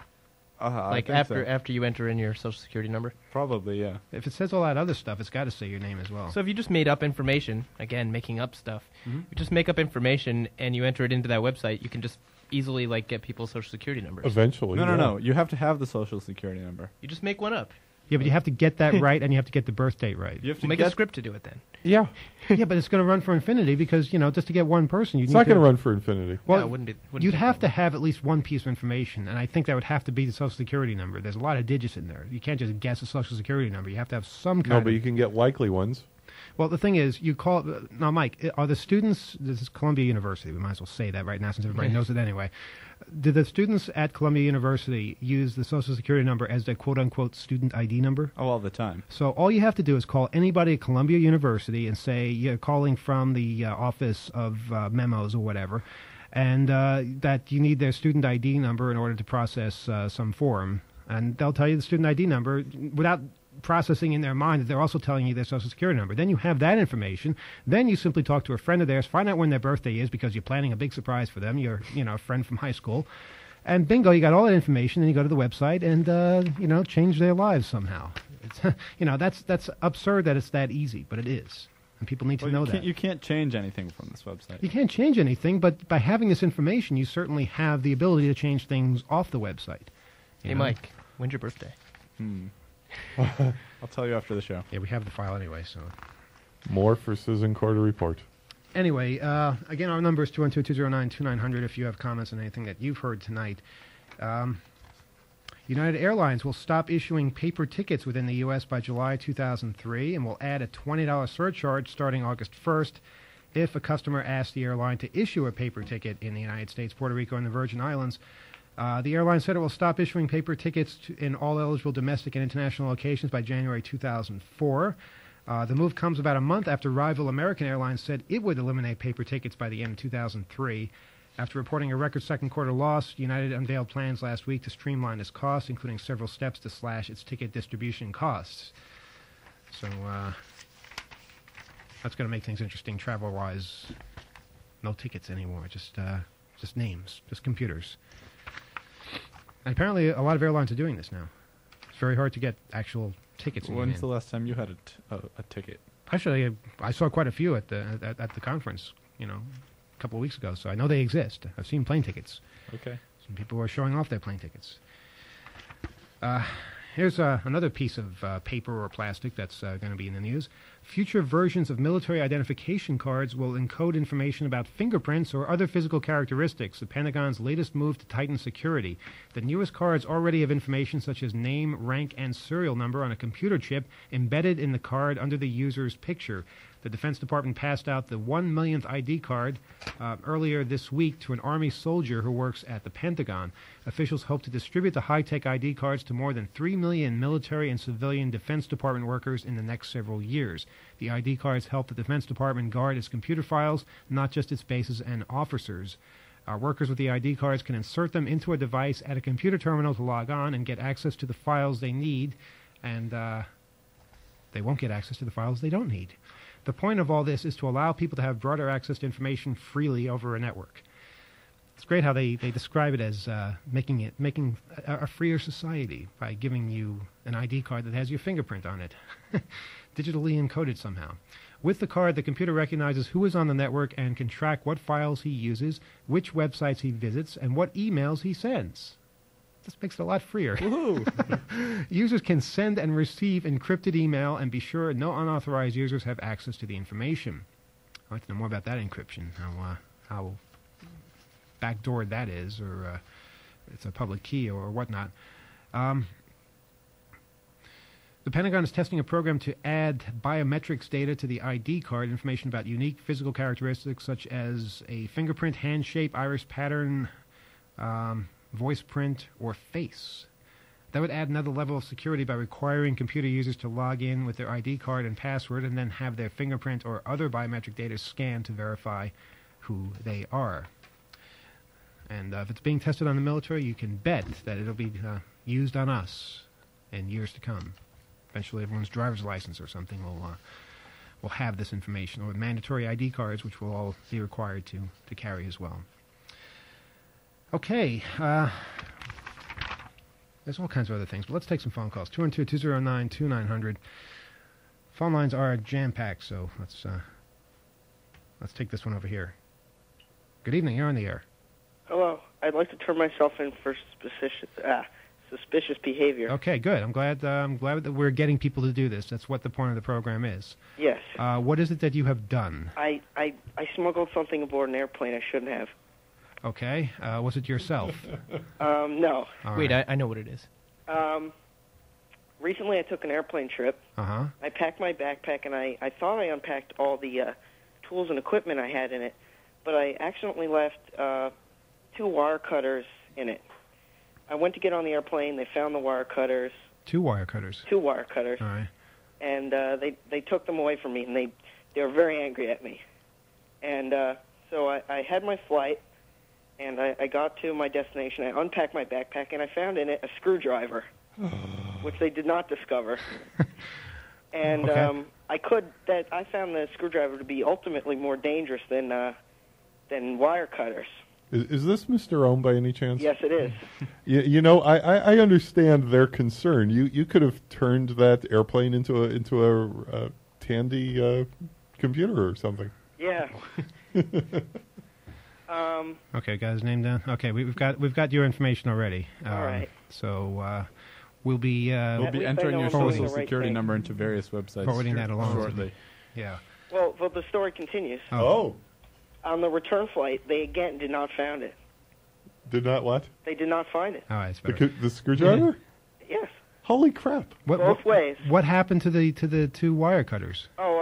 E: Like after you enter in your social security number?
H: Probably, yeah.
C: If it says all that other stuff, it's got to say your name as well.
E: So if you just made up information, again, making up stuff, you just make up information and you enter it into that website, you can just easily get people's social security numbers.
A: Eventually.
H: No. You have to have the social security number.
E: You just make one up.
C: Yeah, but you have to get that right, and you have to get the birth date right.
H: You have to
E: make a script to do it then.
A: Yeah.
C: Yeah, but it's going to run for infinity because, just to get one person,
A: it's not going to run for infinity.
C: Well,
E: yeah, it wouldn't
C: you'd have to have at least one piece of information, and I think that would have to be the social security number. There's a lot of digits in there. You can't just guess a social security number. You have to have some kind of...
A: No, but you can get likely ones.
C: Well, the thing is, you call... Now, Mike, are the students... This is Columbia University. We might as well say that right now since everybody knows it anyway. Did the students at Columbia University use the social security number as their quote-unquote student ID number?
H: Oh, all the time.
C: So all you have to do is call anybody at Columbia University and say you're calling from the office of memos or whatever, and that you need their student ID number in order to process some form. And they'll tell you the student ID number without processing in their mind that they're also telling you their social security number. Then you have that information. Then you simply talk to a friend of theirs, find out when their birthday is because you're planning a big surprise for them. You're, a friend from high school. And bingo, you got all that information. Then you go to the website and, change their lives somehow. It's, that's absurd that it's that easy, but it is. And people need to know that.
H: You can't change anything from this website.
C: You can't change anything, but by having this information, you certainly have the ability to change things off the website.
E: Hey, Mike, when's your birthday?
H: I'll tell you after the show.
C: Yeah, we have the file anyway, so...
A: More for Susan Corder Report.
C: Anyway, again, our number is 212-209-2900 if you have comments on anything that you've heard tonight. United Airlines will stop issuing paper tickets within the U.S. by July 2003 and will add a $20 surcharge starting August 1st if a customer asks the airline to issue a paper ticket in the United States, Puerto Rico, and the Virgin Islands. The airline said it will stop issuing paper tickets in all eligible domestic and international locations by January 2004. The move comes about a month after rival American Airlines said it would eliminate paper tickets by the end of 2003. After reporting a record second quarter loss, United unveiled plans last week to streamline its costs, including several steps to slash its ticket distribution costs. So that's going to make things interesting travel-wise. No tickets anymore, just names, just computers. And apparently a lot of airlines are doing this now. It's very hard to get actual tickets.
H: When's the last time you had a ticket?
C: Actually, I saw quite a few at the conference, a couple of weeks ago, so I know they exist. I've seen plane tickets.
H: Okay.
C: Some people were showing off their plane tickets. Here's another piece of paper or plastic that's going to be in the news. Future versions of military identification cards will encode information about fingerprints or other physical characteristics, the Pentagon's latest move to tighten security. The newest cards already have information such as name, rank, and serial number on a computer chip embedded in the card under the user's picture. The Defense Department passed out the 1 millionth ID card earlier this week to an Army soldier who works at the Pentagon. Officials hope to distribute the high-tech ID cards to more than 3 million military and civilian Defense Department workers in the next several years. The ID cards help the Defense Department guard its computer files, not just its bases and officers. Workers with the ID cards can insert them into a device at a computer terminal to log on and get access to the files they need, and they won't get access to the files they don't need. The point of all this is to allow people to have broader access to information freely over a network. It's great how they describe it as making a freer society by giving you an ID card that has your fingerprint on it, digitally encoded somehow. With the card, the computer recognizes who is on the network and can track what files he uses, which websites he visits, and what emails he sends. This makes it a lot freer. Users can send and receive encrypted email and be sure no unauthorized users have access to the information. I'd like to know more about that encryption, how backdoored that is, or it's a public key or whatnot. The Pentagon is testing a program to add biometrics data to the ID card, information about unique physical characteristics such as a fingerprint, hand shape, iris pattern, voice print, or face. That would add another level of security by requiring computer users to log in with their ID card and password and then have their fingerprint or other biometric data scanned to verify who they are. And if it's being tested on the military, you can bet that it'll be used on us in years to come. Eventually everyone's driver's license or something will have this information, or mandatory ID cards, which will all be required to carry as well. Okay, there's all kinds of other things, but let's take some phone calls. 212-209-2900. Phone lines are jam-packed, so let's take this one over here. Good evening, you're on the air.
I: Hello, I'd like to turn myself in for suspicious behavior.
C: Okay, good. I'm glad that we're getting people to do this. That's what the point of the program is.
I: Yes.
C: What is it that you have done?
I: I smuggled something aboard an airplane I shouldn't have.
C: Okay. Was it yourself?
I: No.
C: All
E: Wait,
C: right.
E: I know what it is.
I: Recently I took an airplane trip.
C: Uh-huh.
I: I packed my backpack, and I thought I unpacked all the tools and equipment I had in it, but I accidentally left 2 wire cutters in it. I went to get on the airplane. They found the wire cutters.
C: 2 wire cutters.
I: 2 wire cutters.
C: All right.
I: And they took them away from me, and they were very angry at me. And so I had my flight, and I got to my destination. I unpacked my backpack, and I found in it a screwdriver, which they did not discover. And
C: Okay.
I: I found the screwdriver to be ultimately more dangerous than wire cutters.
A: Is this Mr. Ohm by any chance?
I: Yes, it is.
A: You know, I understand their concern. You could have turned that airplane into a Tandy computer or something.
I: Yeah.
C: Okay, got his name down. Okay, we've got your information already.
I: All right.
C: So we'll be
H: We'll
I: At
H: be
I: least I
H: entering
I: know
H: your
I: I'm doing
H: social
I: the right
H: security
I: thing.
H: number into various websites
C: Forwarding that along.
H: shortly.
C: yeah.
I: Well, the story continues.
A: Oh.
I: On the return flight, they again did not find it.
A: Did not what?
I: They did not find it.
C: All right, it's
A: The,
C: better.
A: the screwdriver?
I: Yes.
A: Holy crap.
I: Both ways.
C: What happened to the 2 wire cutters?
I: Oh,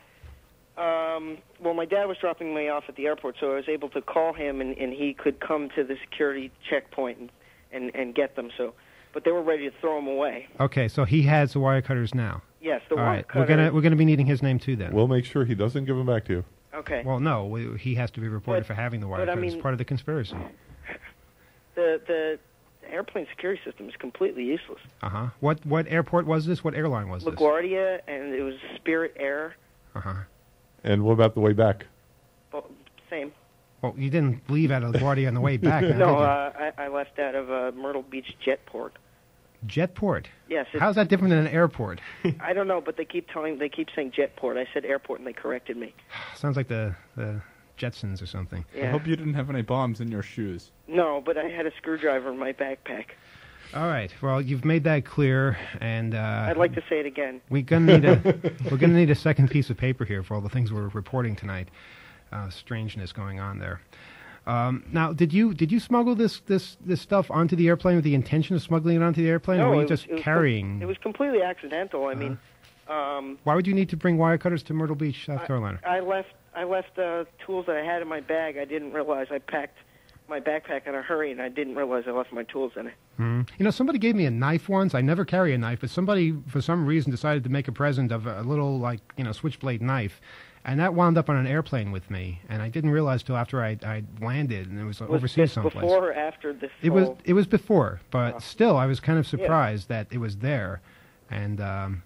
I: well, my dad was dropping me off at the airport, so I was able to call him, and he could come to the security checkpoint and get them. So, but they were ready to throw them away.
C: Okay, so he has the wire cutters now.
I: Yes, the
C: All
I: wire
C: right,
I: cutter.
C: we're gonna be needing his name too then.
A: We'll make sure he doesn't give them back to you.
I: Okay.
C: Well, no, he has to be reported
I: But-
C: for having the wire
I: but I
C: cutters.
I: mean-
C: Part of the conspiracy.
I: The airplane security system is completely useless.
C: Uh-huh. What airport was this? What airline was this?
I: LaGuardia, and it was Spirit Air.
C: Uh-huh.
A: And what about the way back?
I: Well, same.
C: Well, you didn't leave out of LaGuardia on the way back, now,
I: No,
C: did
I: I left out of Myrtle Beach Jetport.
C: you? Jetport.
I: Yes.
C: How's that different than an airport?
I: I don't know, but they keep saying Jetport. I said airport, and they corrected me.
C: Sounds like the Jetsons or something.
H: I
I: Yeah.
H: hope you didn't have any bombs in your shoes.
I: No, but I had a screwdriver in my backpack.
C: All right. Well, you've made that clear, and
I: I'd like to say it again.
C: we're gonna need a second piece of paper here for all the things we're reporting tonight. Strangeness going on there. Now, did you smuggle this stuff onto the airplane with the intention of smuggling it onto the airplane, or were you just carrying?
I: It was completely accidental. I mean,
C: Why would you need to bring wire cutters to Myrtle Beach, South Carolina?
I: I left tools that I had in my bag. I didn't realize I packed my backpack in a hurry, and I didn't realize I left my tools in it.
C: You know, somebody gave me a knife once. I never carry a knife, but somebody, for some reason, decided to make a present of a little, like, switchblade knife. And that wound up on an airplane with me, and I didn't realize till after I landed, and it was overseas someplace.
I: Before or after this?
C: It was before, but still, I was kind of surprised that it was there, and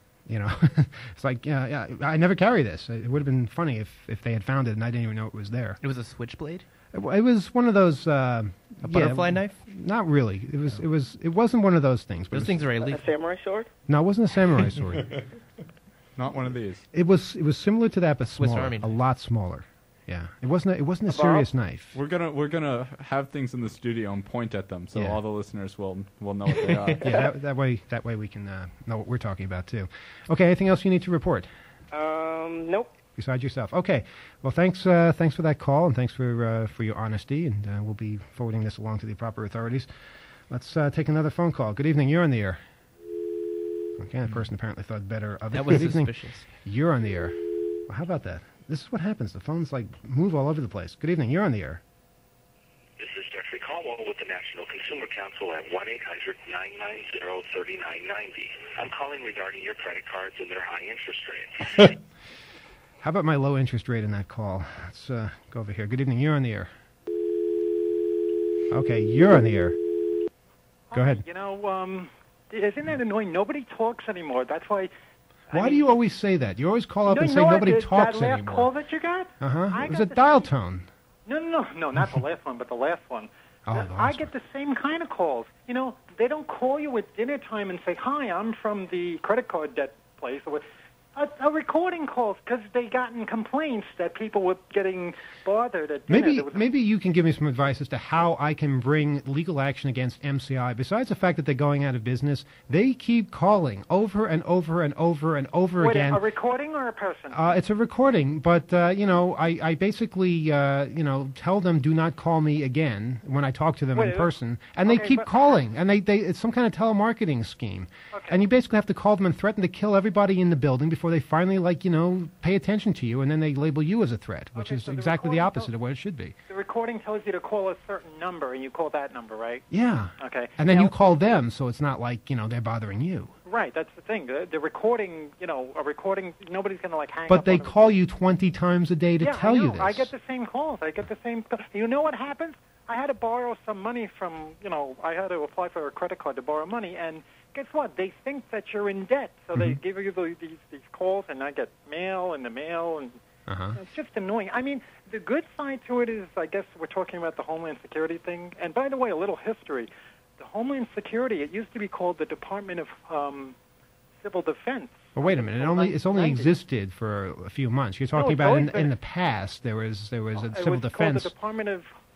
C: it's like I never carry this. It would have been funny if they had found it and I didn't even know it was there.
E: It was a switchblade?
C: It was one of those
E: a butterfly knife?
C: Not really. It wasn't one of those things.
E: Those things are illegal.
I: A samurai sword?
C: No, it wasn't a samurai sword.
H: Not one of these.
C: It was similar to that, but
E: Swiss
C: smaller,
E: Army
C: a
E: knife.
C: lot smaller. Yeah, it wasn't a serious knife.
H: We're gonna have things in the studio and point at them, so
C: Yeah.
H: all the listeners will know what they are.
C: Yeah, that way we can know what we're talking about too. Okay, anything else you need to report
I: Nope.
C: besides yourself? Okay, well thanks for that call, and thanks for your honesty, and we'll be forwarding this along to the proper authorities. Let's take another phone call. Good evening, you're on the air. Okay, the person apparently thought better of it.
E: That was
C: Good evening.
E: suspicious.
C: You're on the air. Well, how about that? This is what happens. The phones move all over the place. Good evening, you're on the air.
J: This is Jeffrey Caldwell with the National Consumer Council at 1-800-990-3990. I'm calling regarding your credit cards and their high interest rates.
C: How about my low interest rate in that call? Let's go over here. Good evening, you're on the air. Okay, you're on the air. Go ahead.
K: Isn't that annoying? Nobody talks anymore. That's why.
C: Why do you always say that? You always call up and say nobody talks
K: that last
C: anymore.
K: call that you got?
C: It was a dial tone.
K: No, not the last one, but the last one. I get the same kind of calls. They don't call you at dinner time and say, "Hi, I'm from the credit card debt place." Or a recording calls because they gotten complaints that people were getting bothered at dinner.
C: Maybe you can give me some advice as to how I can bring legal action against MCI. Besides the fact that they're going out of business, they keep calling over and over and over and over
K: Wait,
C: again.
K: a recording or a person?
C: It's a recording, but I basically tell them do not call me again when I talk to them in person, and they keep calling, and they it's some kind of telemarketing scheme, and you basically have to call them and threaten to kill everybody in the building before they finally pay attention to you, and then they label you as a threat, which is exactly the opposite of what it should be.
K: The recording tells you to call a certain number, and you call that number, right?
C: Yeah.
K: Okay.
C: And then you call them, so it's not like they're bothering you.
K: Right, that's the thing. The recording, a recording, nobody's going to hang up.
C: But they
K: on
C: call you 20 times a day to tell you this.
K: I get the same calls. You know what happens? I had to borrow some money from, I had to apply for a credit card to borrow money, and guess what? They think that you're in debt, so they give you these calls, and I get mail in the mail, and it's just annoying. I mean, the good side to it is, I guess we're talking about the Homeland Security thing. And by the way, a little history. The Homeland Security, it used to be called the Department of Civil Defense.
C: Well, wait a minute. It's only existed for a few months. You're talking about in the past there was a civil defense.
K: It was called the Department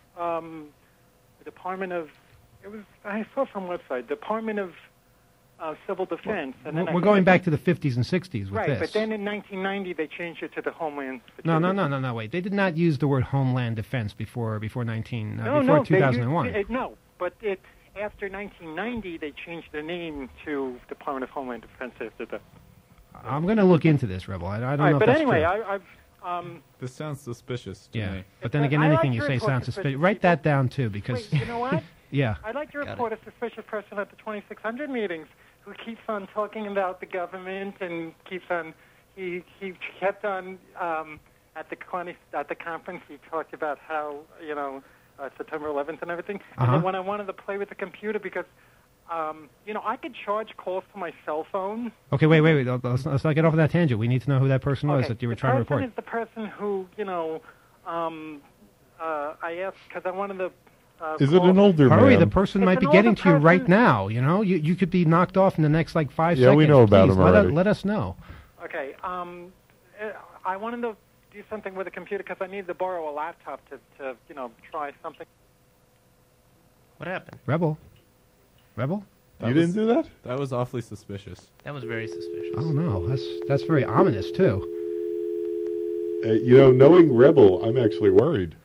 K: of. It was, I saw from website, Department of Civil Defense. And then
C: we're going back to the 50s and 60s with
K: right,
C: this.
K: But then in 1990 they changed it to the Homeland Security.
C: No, wait. They did not use the word Homeland Defense before 2001.
K: But after 1990 they changed the name to Department of Homeland Defense after that.
C: I'm going to look into this, Rebel. I don't know if
K: but
C: that's
K: anyway,
C: true.
H: This sounds suspicious to me.
C: But then again, anything you say sounds suspicious. Write that down, too, because...
K: Wait, you know what?
C: Yeah.
K: I'd like to report a suspicious person at the 2600 meetings who keeps on talking about the government and keeps on... He kept on... at the conference, he talked about how, September 11th and everything. And then when I wanted to play with the computer, because... I could charge calls to my cell phone.
C: Okay, wait. Let's not get off of that tangent. We need to know who that person was that you were trying to report.
K: The person is the person who, I asked because I wanted to...
A: Is it an older man?
C: Hurry, the person might be getting to you right now, You could be knocked off in the next, 5 seconds.
A: Yeah, we know about him already.
C: Let us know.
K: Okay, I wanted to do something with the computer because I needed to borrow a laptop to try something.
E: What happened?
C: Rebel?
A: You didn't do that?
H: That was awfully suspicious.
E: That was very suspicious.
C: Oh no, that's very ominous too.
A: Knowing Rebel, I'm actually worried.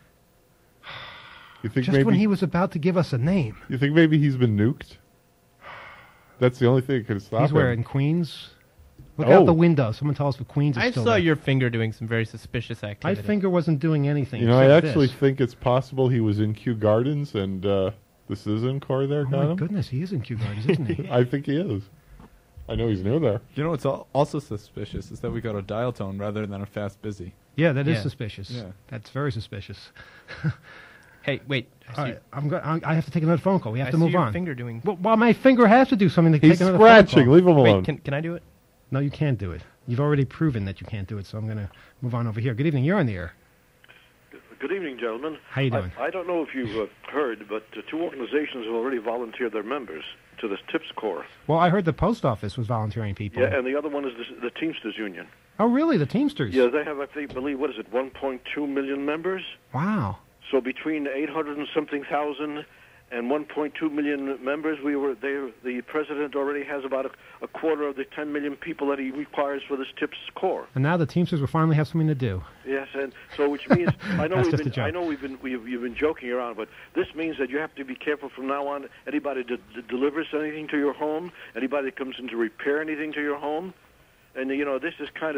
A: You think
C: Just
A: maybe
C: when he was about to give us a name.
A: You think maybe he's been nuked? That's the only thing that could stop
C: He's
A: him.
C: where, in Queens? Look out
A: Oh.
C: the window. Someone tell us if Queens is
E: I
C: still
E: saw
C: there.
E: your finger doing some very suspicious
C: My
E: activity.
C: finger wasn't doing anything.
A: I
C: except
A: actually
C: this.
A: think it's possible he was in Kew Gardens and the Citizen Corps there
C: Oh
A: got
C: my
A: him.
C: goodness, he is in Kew Gardens, isn't he?
A: I think he is. I know he's near there.
H: You know what's also suspicious is that we got a dial tone rather than a fast busy.
C: Yeah, that is
E: Yeah.
C: suspicious.
H: Yeah.
C: That's very suspicious.
E: Hey, wait.
C: All right, I have to take another phone call. We have
E: I
C: to
E: see
C: move
E: your
C: on.
E: finger doing.
C: Well, my finger has to do something to
A: He's
C: take another phone
A: scratching.
C: call.
A: Leave him alone.
E: Wait, can I do it?
C: No, you can't do it. You've already proven that you can't do it, so I'm going to move on over here. Good evening. You're on the air.
L: Good evening, gentlemen.
C: How you doing?
L: I don't know if you've heard, but two organizations have already volunteered their members to this TIPS Corps.
C: Well, I heard the post office was volunteering people.
L: Yeah, and the other one is the Teamsters Union.
C: Oh, really? The Teamsters?
L: Yeah, they have, I believe, 1.2 million members?
C: Wow.
L: So between 800 and something thousand and 1.2 million members, the president already has about a quarter of the 10 million people that he requires for this TIPS Corps.
C: And now the Teamsters will finally have something to do.
L: Yes, and so which means I know
C: That's just a joke.
L: you've been joking around, but this means that you have to be careful from now on. Anybody that delivers anything to your home, anybody that comes in to repair anything to your home, and this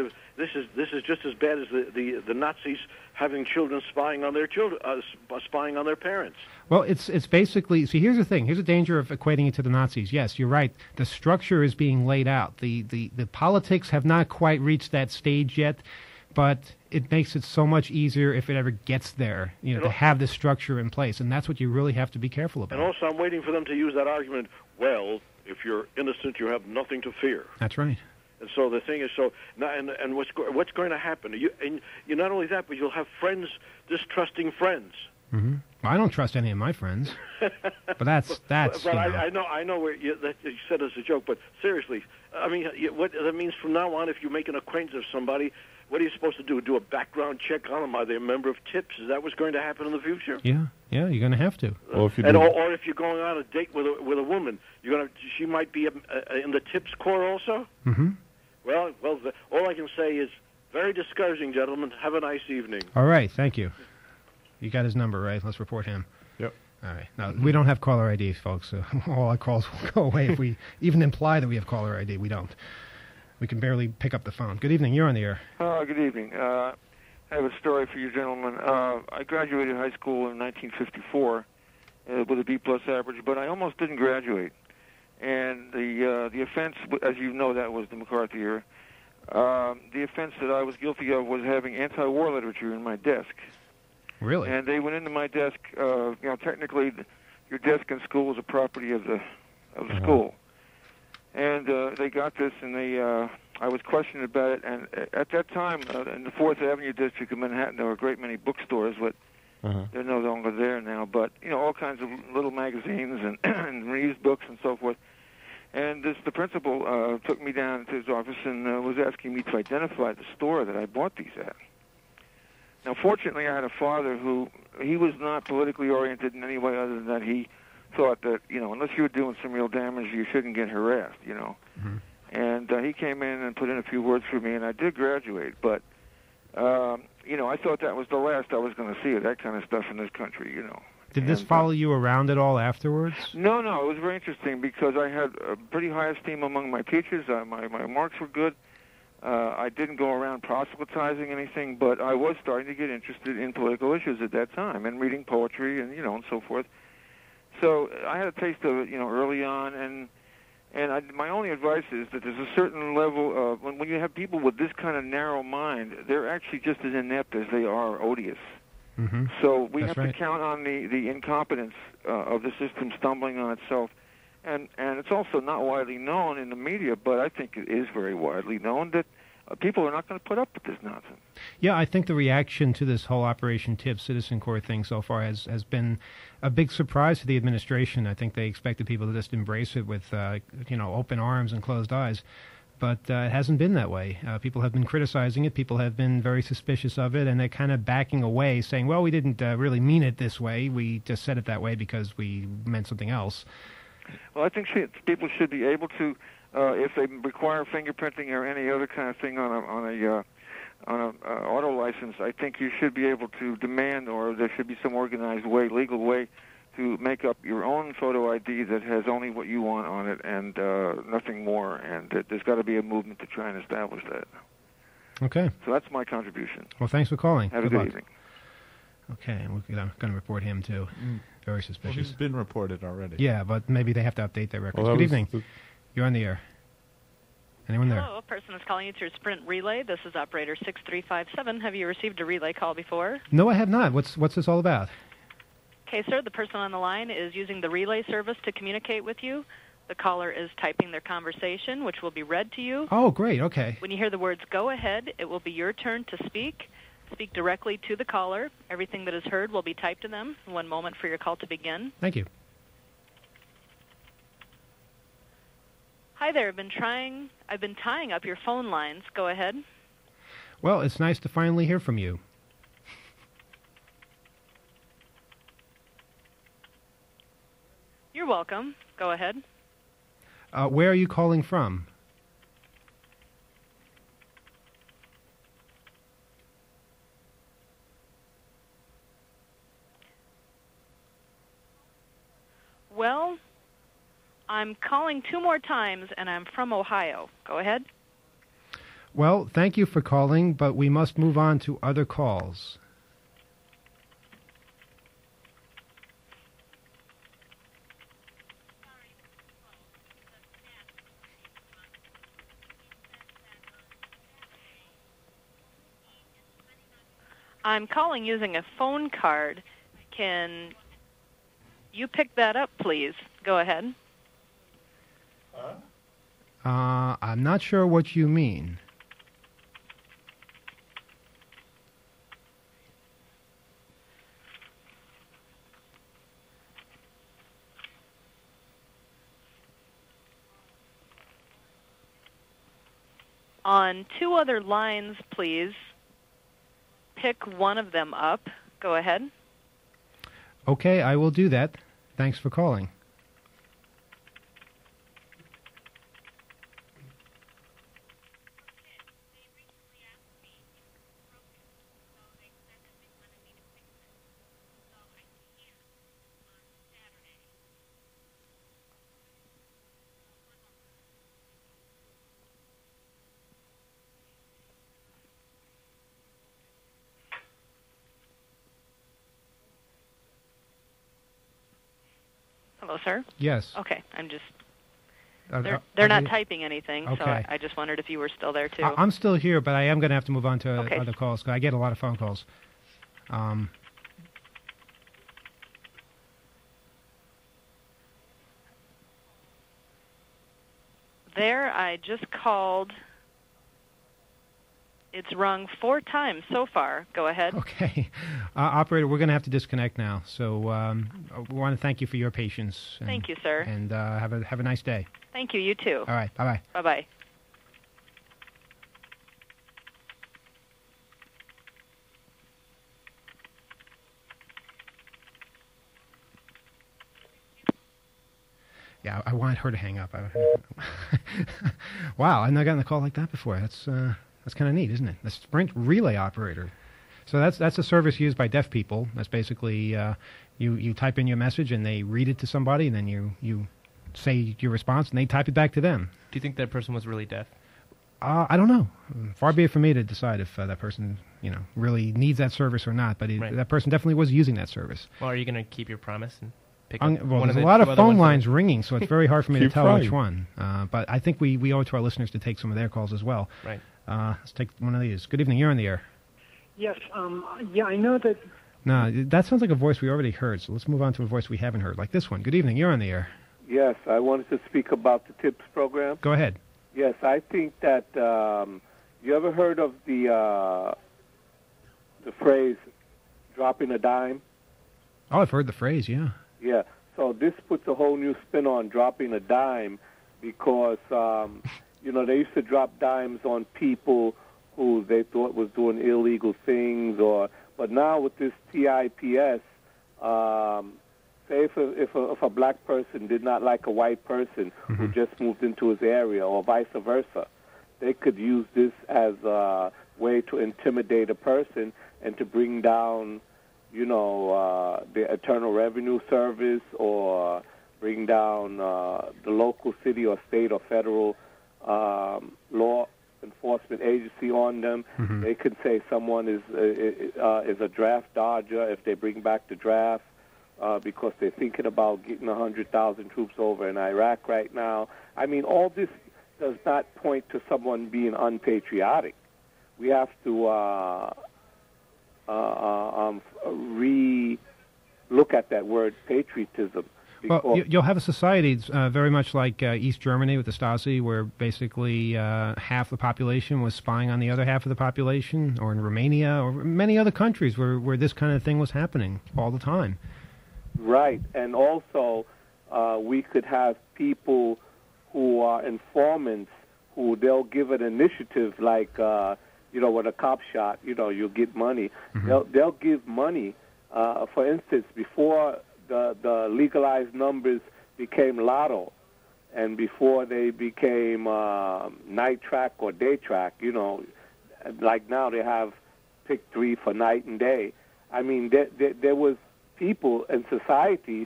L: is just as bad as the Nazis having children spying on their children, spying on their parents.
C: Well, it's basically, see, here's the thing. Here's the danger of equating it to the Nazis. Yes, you're right. The structure is being laid out. The politics have not quite reached that stage yet, but it makes it so much easier if it ever gets there, to have this structure in place. And that's what you really have to be careful about.
L: And also, I'm waiting for them to use that argument, well, if you're innocent, you have nothing to fear.
C: That's right.
L: And so the thing is, and what's going to happen? You not only that, but you'll have friends distrusting friends.
C: Mm-hmm. Well, I don't trust any of my friends, but that's.
L: But I know where that you said as a joke, but seriously, I mean, what that means from now on, if you make an acquaintance of somebody, what are you supposed to do? Do a background check on them? Are they a member of TIPS? Is that what's going to happen in the future?
C: Yeah, you're going to have to.
A: Well, if you
L: or if you're going on a date with a woman, she might be in the TIPS Corps also.
C: Mm-hmm.
L: Well, all I can say is very discouraging, gentlemen. Have a nice evening.
C: All right, thank you. You got his number, right? Let's report him.
A: Yep.
C: All right. Now, we don't have caller ID, folks. So all our calls will go away if we even imply that we have caller ID. We don't. We can barely pick up the phone. Good evening. You're on the air.
M: Good evening. I have a story for you, gentlemen. I graduated high school in 1954 with a B-plus average, but I almost didn't graduate. And the offense, as you know, that was the McCarthy era. The offense that I was guilty of was having anti-war literature in my desk.
C: Really?
M: And they went into my desk. Technically, your desk in school is a property of the school. And they got this, and I was questioned about it. And at that time, in the 4th Avenue district of Manhattan, there were a great many bookstores, but they're no longer there now. But all kinds of little magazines and, and used books and so forth. And the principal took me down to his office and was asking me to identify the store that I bought these at. Now, fortunately, I had a father he was not politically oriented in any way other than that he thought that, unless you were doing some real damage, you shouldn't get harassed,
C: Mm-hmm.
M: And he came in and put in a few words for me, and I did graduate. But, I thought that was the last I was going to see of that kind of stuff in this country,
C: Did this follow you around at all afterwards?
M: No, it was very interesting because I had a pretty high esteem among my teachers. My marks were good. I didn't go around proselytizing anything, but I was starting to get interested in political issues at that time and reading poetry and, and so forth. So I had a taste of it, early on, and my only advice is that there's a certain level of, when you have people with this kind of narrow mind, they're actually just as inept as they are odious.
C: Mm-hmm.
M: So we
C: That's
M: have
C: right.
M: to count on the incompetence of the system stumbling on itself. And it's also not widely known in the media, but I think it is very widely known that people are not going to put up with this nonsense.
C: Yeah, I think the reaction to this whole Operation TIPS Citizen Corps thing so far has been a big surprise to the administration. I think they expected people to just embrace it with open arms and closed eyes. But it hasn't been that way. People have been criticizing it. People have been very suspicious of it, and they're kind of backing away, saying, well, we didn't really mean it this way. We just said it that way because we meant something else.
M: Well, I think people should be able to, if they require fingerprinting or any other kind of thing on a auto license, I think you should be able to demand, or there should be some organized way, legal way, to make up your own photo ID that has only what you want on it and nothing more. And there's got to be a movement to try and establish that.
C: Okay.
M: So that's my contribution.
C: Well, thanks for calling.
M: Have a good evening.
C: Okay, we're going to report him, too. Very
H: Well,
C: suspicious.
H: he's been reported already.
C: Yeah, but maybe they have to update their records.
H: Well,
C: Good evening. You're on the air. Anyone there?
N: Hello, a person is calling you through Sprint Relay. This is operator 6357. Have you received a relay call before?
C: No, I have not. What's this all about?
N: Okay, sir, the person on the line is using the relay service to communicate with you. The caller is typing their conversation, which will be read to you.
C: Oh, great. Okay.
N: When you hear the words "go ahead," it will be your turn to speak. Speak directly to the caller. Everything that is heard will be typed to them. 1 moment for your call to begin.
C: Thank you.
N: Hi there. I've been tying up your phone lines. Go ahead.
C: Well, it's nice to finally hear from you.
N: You're welcome. Go ahead.
C: Where are you calling from?
N: Well, I'm calling 2 more times, and I'm from Ohio. Go ahead.
C: Well, thank you for calling, but we must move on to other calls.
N: I'm calling using a phone card. Can you pick that up, please? Go ahead.
C: I'm not sure what you mean.
N: On 2 other lines, please. Pick one of them up. Go ahead.
C: Okay, I will do that. Thanks for calling.
N: Hello, sir?
C: Yes.
N: Okay, I'm just...
C: Are
N: They're not
C: they-
N: typing anything, so
C: Okay.
N: I just wondered if you were still there, too.
C: I'm still here, but I am going to have to move on to
N: Okay.
C: other calls, 'cause I get a lot of phone calls.
N: There, I just called. It's rung 4 times so far. Go ahead.
C: Okay. Operator, we're going to have to disconnect now. So we want to thank you for your patience. And,
N: Thank you, sir.
C: And have a nice day.
N: Thank you. You too.
C: All right. Bye-bye.
N: Bye-bye.
C: Yeah, I wanted her to hang up. Wow, I've not gotten a call like that before. That's kind of neat, isn't it? The Sprint Relay Operator. So that's a service used by deaf people. That's basically you type in your message and they read it to somebody, and then you say your response and they type it back to them.
E: Do you think that person was really deaf?
C: I don't know. Far be it from me to decide if that person, really needs that service or not. But that person definitely was using that service.
E: Well, are you going to keep your promise and pick
C: Well,
E: up one
C: there's
E: of
C: a
E: the
C: lot
E: 2
C: of
E: other
C: phone
E: ones
C: lines
E: that-
C: ringing, so it's very hard for me to
A: Keep
C: tell
A: trying.
C: which one. But I think we owe it to our listeners to take some of their calls as well.
E: Right.
C: Let's take one of these. Good evening. You're on the air.
O: Yes, yeah, I know that.
C: No, that sounds like a voice we already heard, so let's move on to a voice we haven't heard, like this one. Good evening. You're on the air.
P: Yes, I wanted to speak about the TIPS program.
C: Go ahead.
P: Yes, I think that you ever heard of the phrase "dropping a dime"?
C: Oh, I've heard the phrase, yeah.
P: Yeah. So this puts a whole new spin on dropping a dime because they used to drop dimes on people who they thought was doing illegal things, but now with this TIPS say if a black person did not like a white person who just moved into his area, or vice versa, they could use this as a way to intimidate a person and to bring down, the Internal Revenue Service, or bring down the local city or state or federal law enforcement agency on them. They could say someone is a draft dodger if they bring back the draft because they're thinking about getting 100,000 troops over in Iraq right now. I mean, all this does not point to someone being unpatriotic. We have to re-look at that word patriotism.
C: Well, you'll have a society very much like East Germany with the Stasi, where basically half the population was spying on the other half of the population, or in Romania, or many other countries where this kind of thing was happening all the time.
P: Right, and also we could have people who are informants who they'll give an initiative like, when a cop shot, you'll get money. They'll give money. For instance, before the legalized numbers became lotto, and before they became night track or day track, like now they have pick 3 for night and day. I mean, there was people in societies,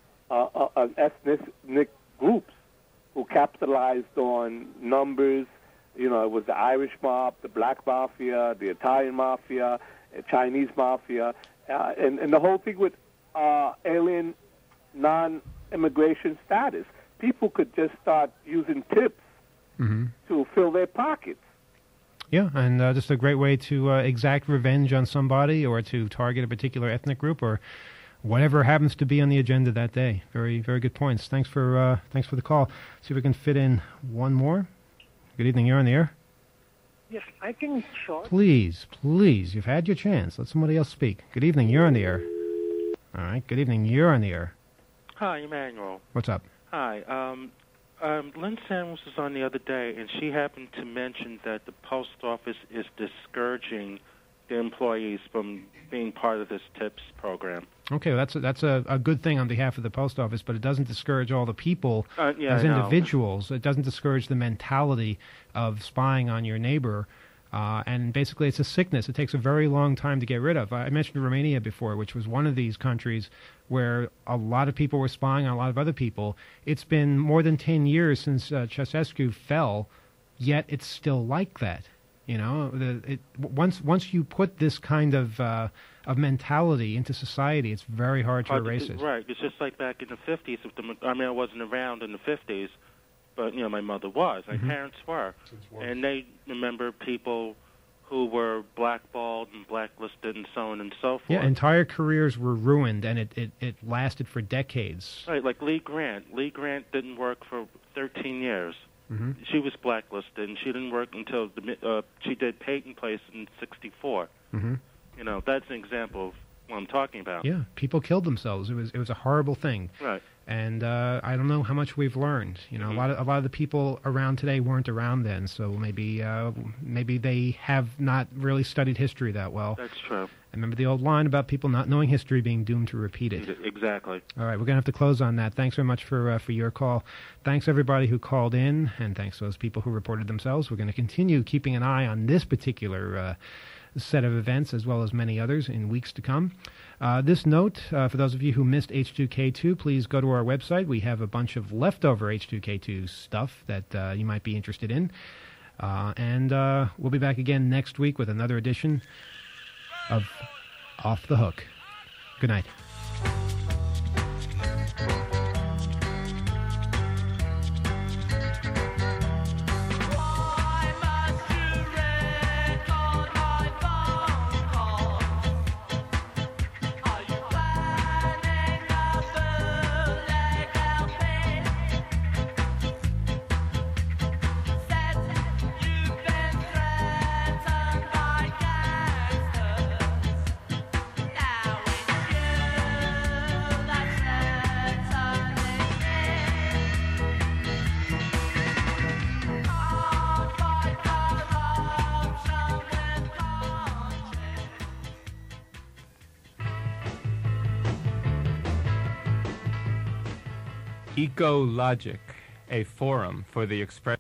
P: ethnic groups, who capitalized on numbers. It was the Irish mob, the black mafia, the Italian mafia, the Chinese mafia, and the whole thing with alien non-immigration status. People could just start using tips to fill their pockets.
C: Yeah, and just a great way to exact revenge on somebody, or to target a particular ethnic group, or whatever happens to be on the agenda that day. Very, very good points. Thanks for the call. See if we can fit in one more. Good evening. You're on the air.
O: Yes, I can short.
C: Please, you've had your chance. Let somebody else speak. Good evening. You're on the air. All right. Good evening. You're on the air.
Q: Hi, Emmanuel.
C: What's up?
Q: Hi. Lynn Samuels was on the other day, and she happened to mention that the post office is discouraging the employees from being part of this TIPS program.
C: Okay, well, that's a good thing on behalf of the post office, but it doesn't discourage all the people
Q: as
C: individuals. It doesn't discourage the mentality of spying on your neighbor. And basically, it's a sickness. It takes a very long time to get rid of. I mentioned Romania before, which was one of these countries where a lot of people were spying on a lot of other people. It's been more than 10 years since Ceausescu fell, yet it's still like that. Once you put this kind of mentality into society, it's very hard to erase it.
Q: Right. It's just like back in the 50s. I wasn't around in the 50s, but, my mother was. My parents were. And they remember people who were blackballed and blacklisted and so on and so forth.
C: Yeah, entire careers were ruined, and it lasted for decades.
Q: Right, like Lee Grant. Lee Grant didn't work for 13 years. She was blacklisted, and she didn't work until she did Peyton Place in '64. That's an example of what I'm talking about.
C: Yeah, people killed themselves. It was a horrible thing.
Q: Right.
C: And I don't know how much we've learned. A lot of the people around today weren't around then, so maybe they have not really studied history that well.
Q: That's true.
C: I remember the old line about people not knowing history being doomed to repeat it.
Q: Exactly.
C: All right, we're going to have to close on that. Thanks very much for your call. Thanks, everybody who called in, and thanks to those people who reported themselves. We're going to continue keeping an eye on this particular set of events, as well as many others in weeks to come. This note, for those of you who missed H2K2, please go to our website. We have a bunch of leftover H2K2 stuff that you might be interested in. And we'll be back again next week with another edition of Off the Hook. Good night.
D: Now it's you.
R: Ecologic, a forum for the expression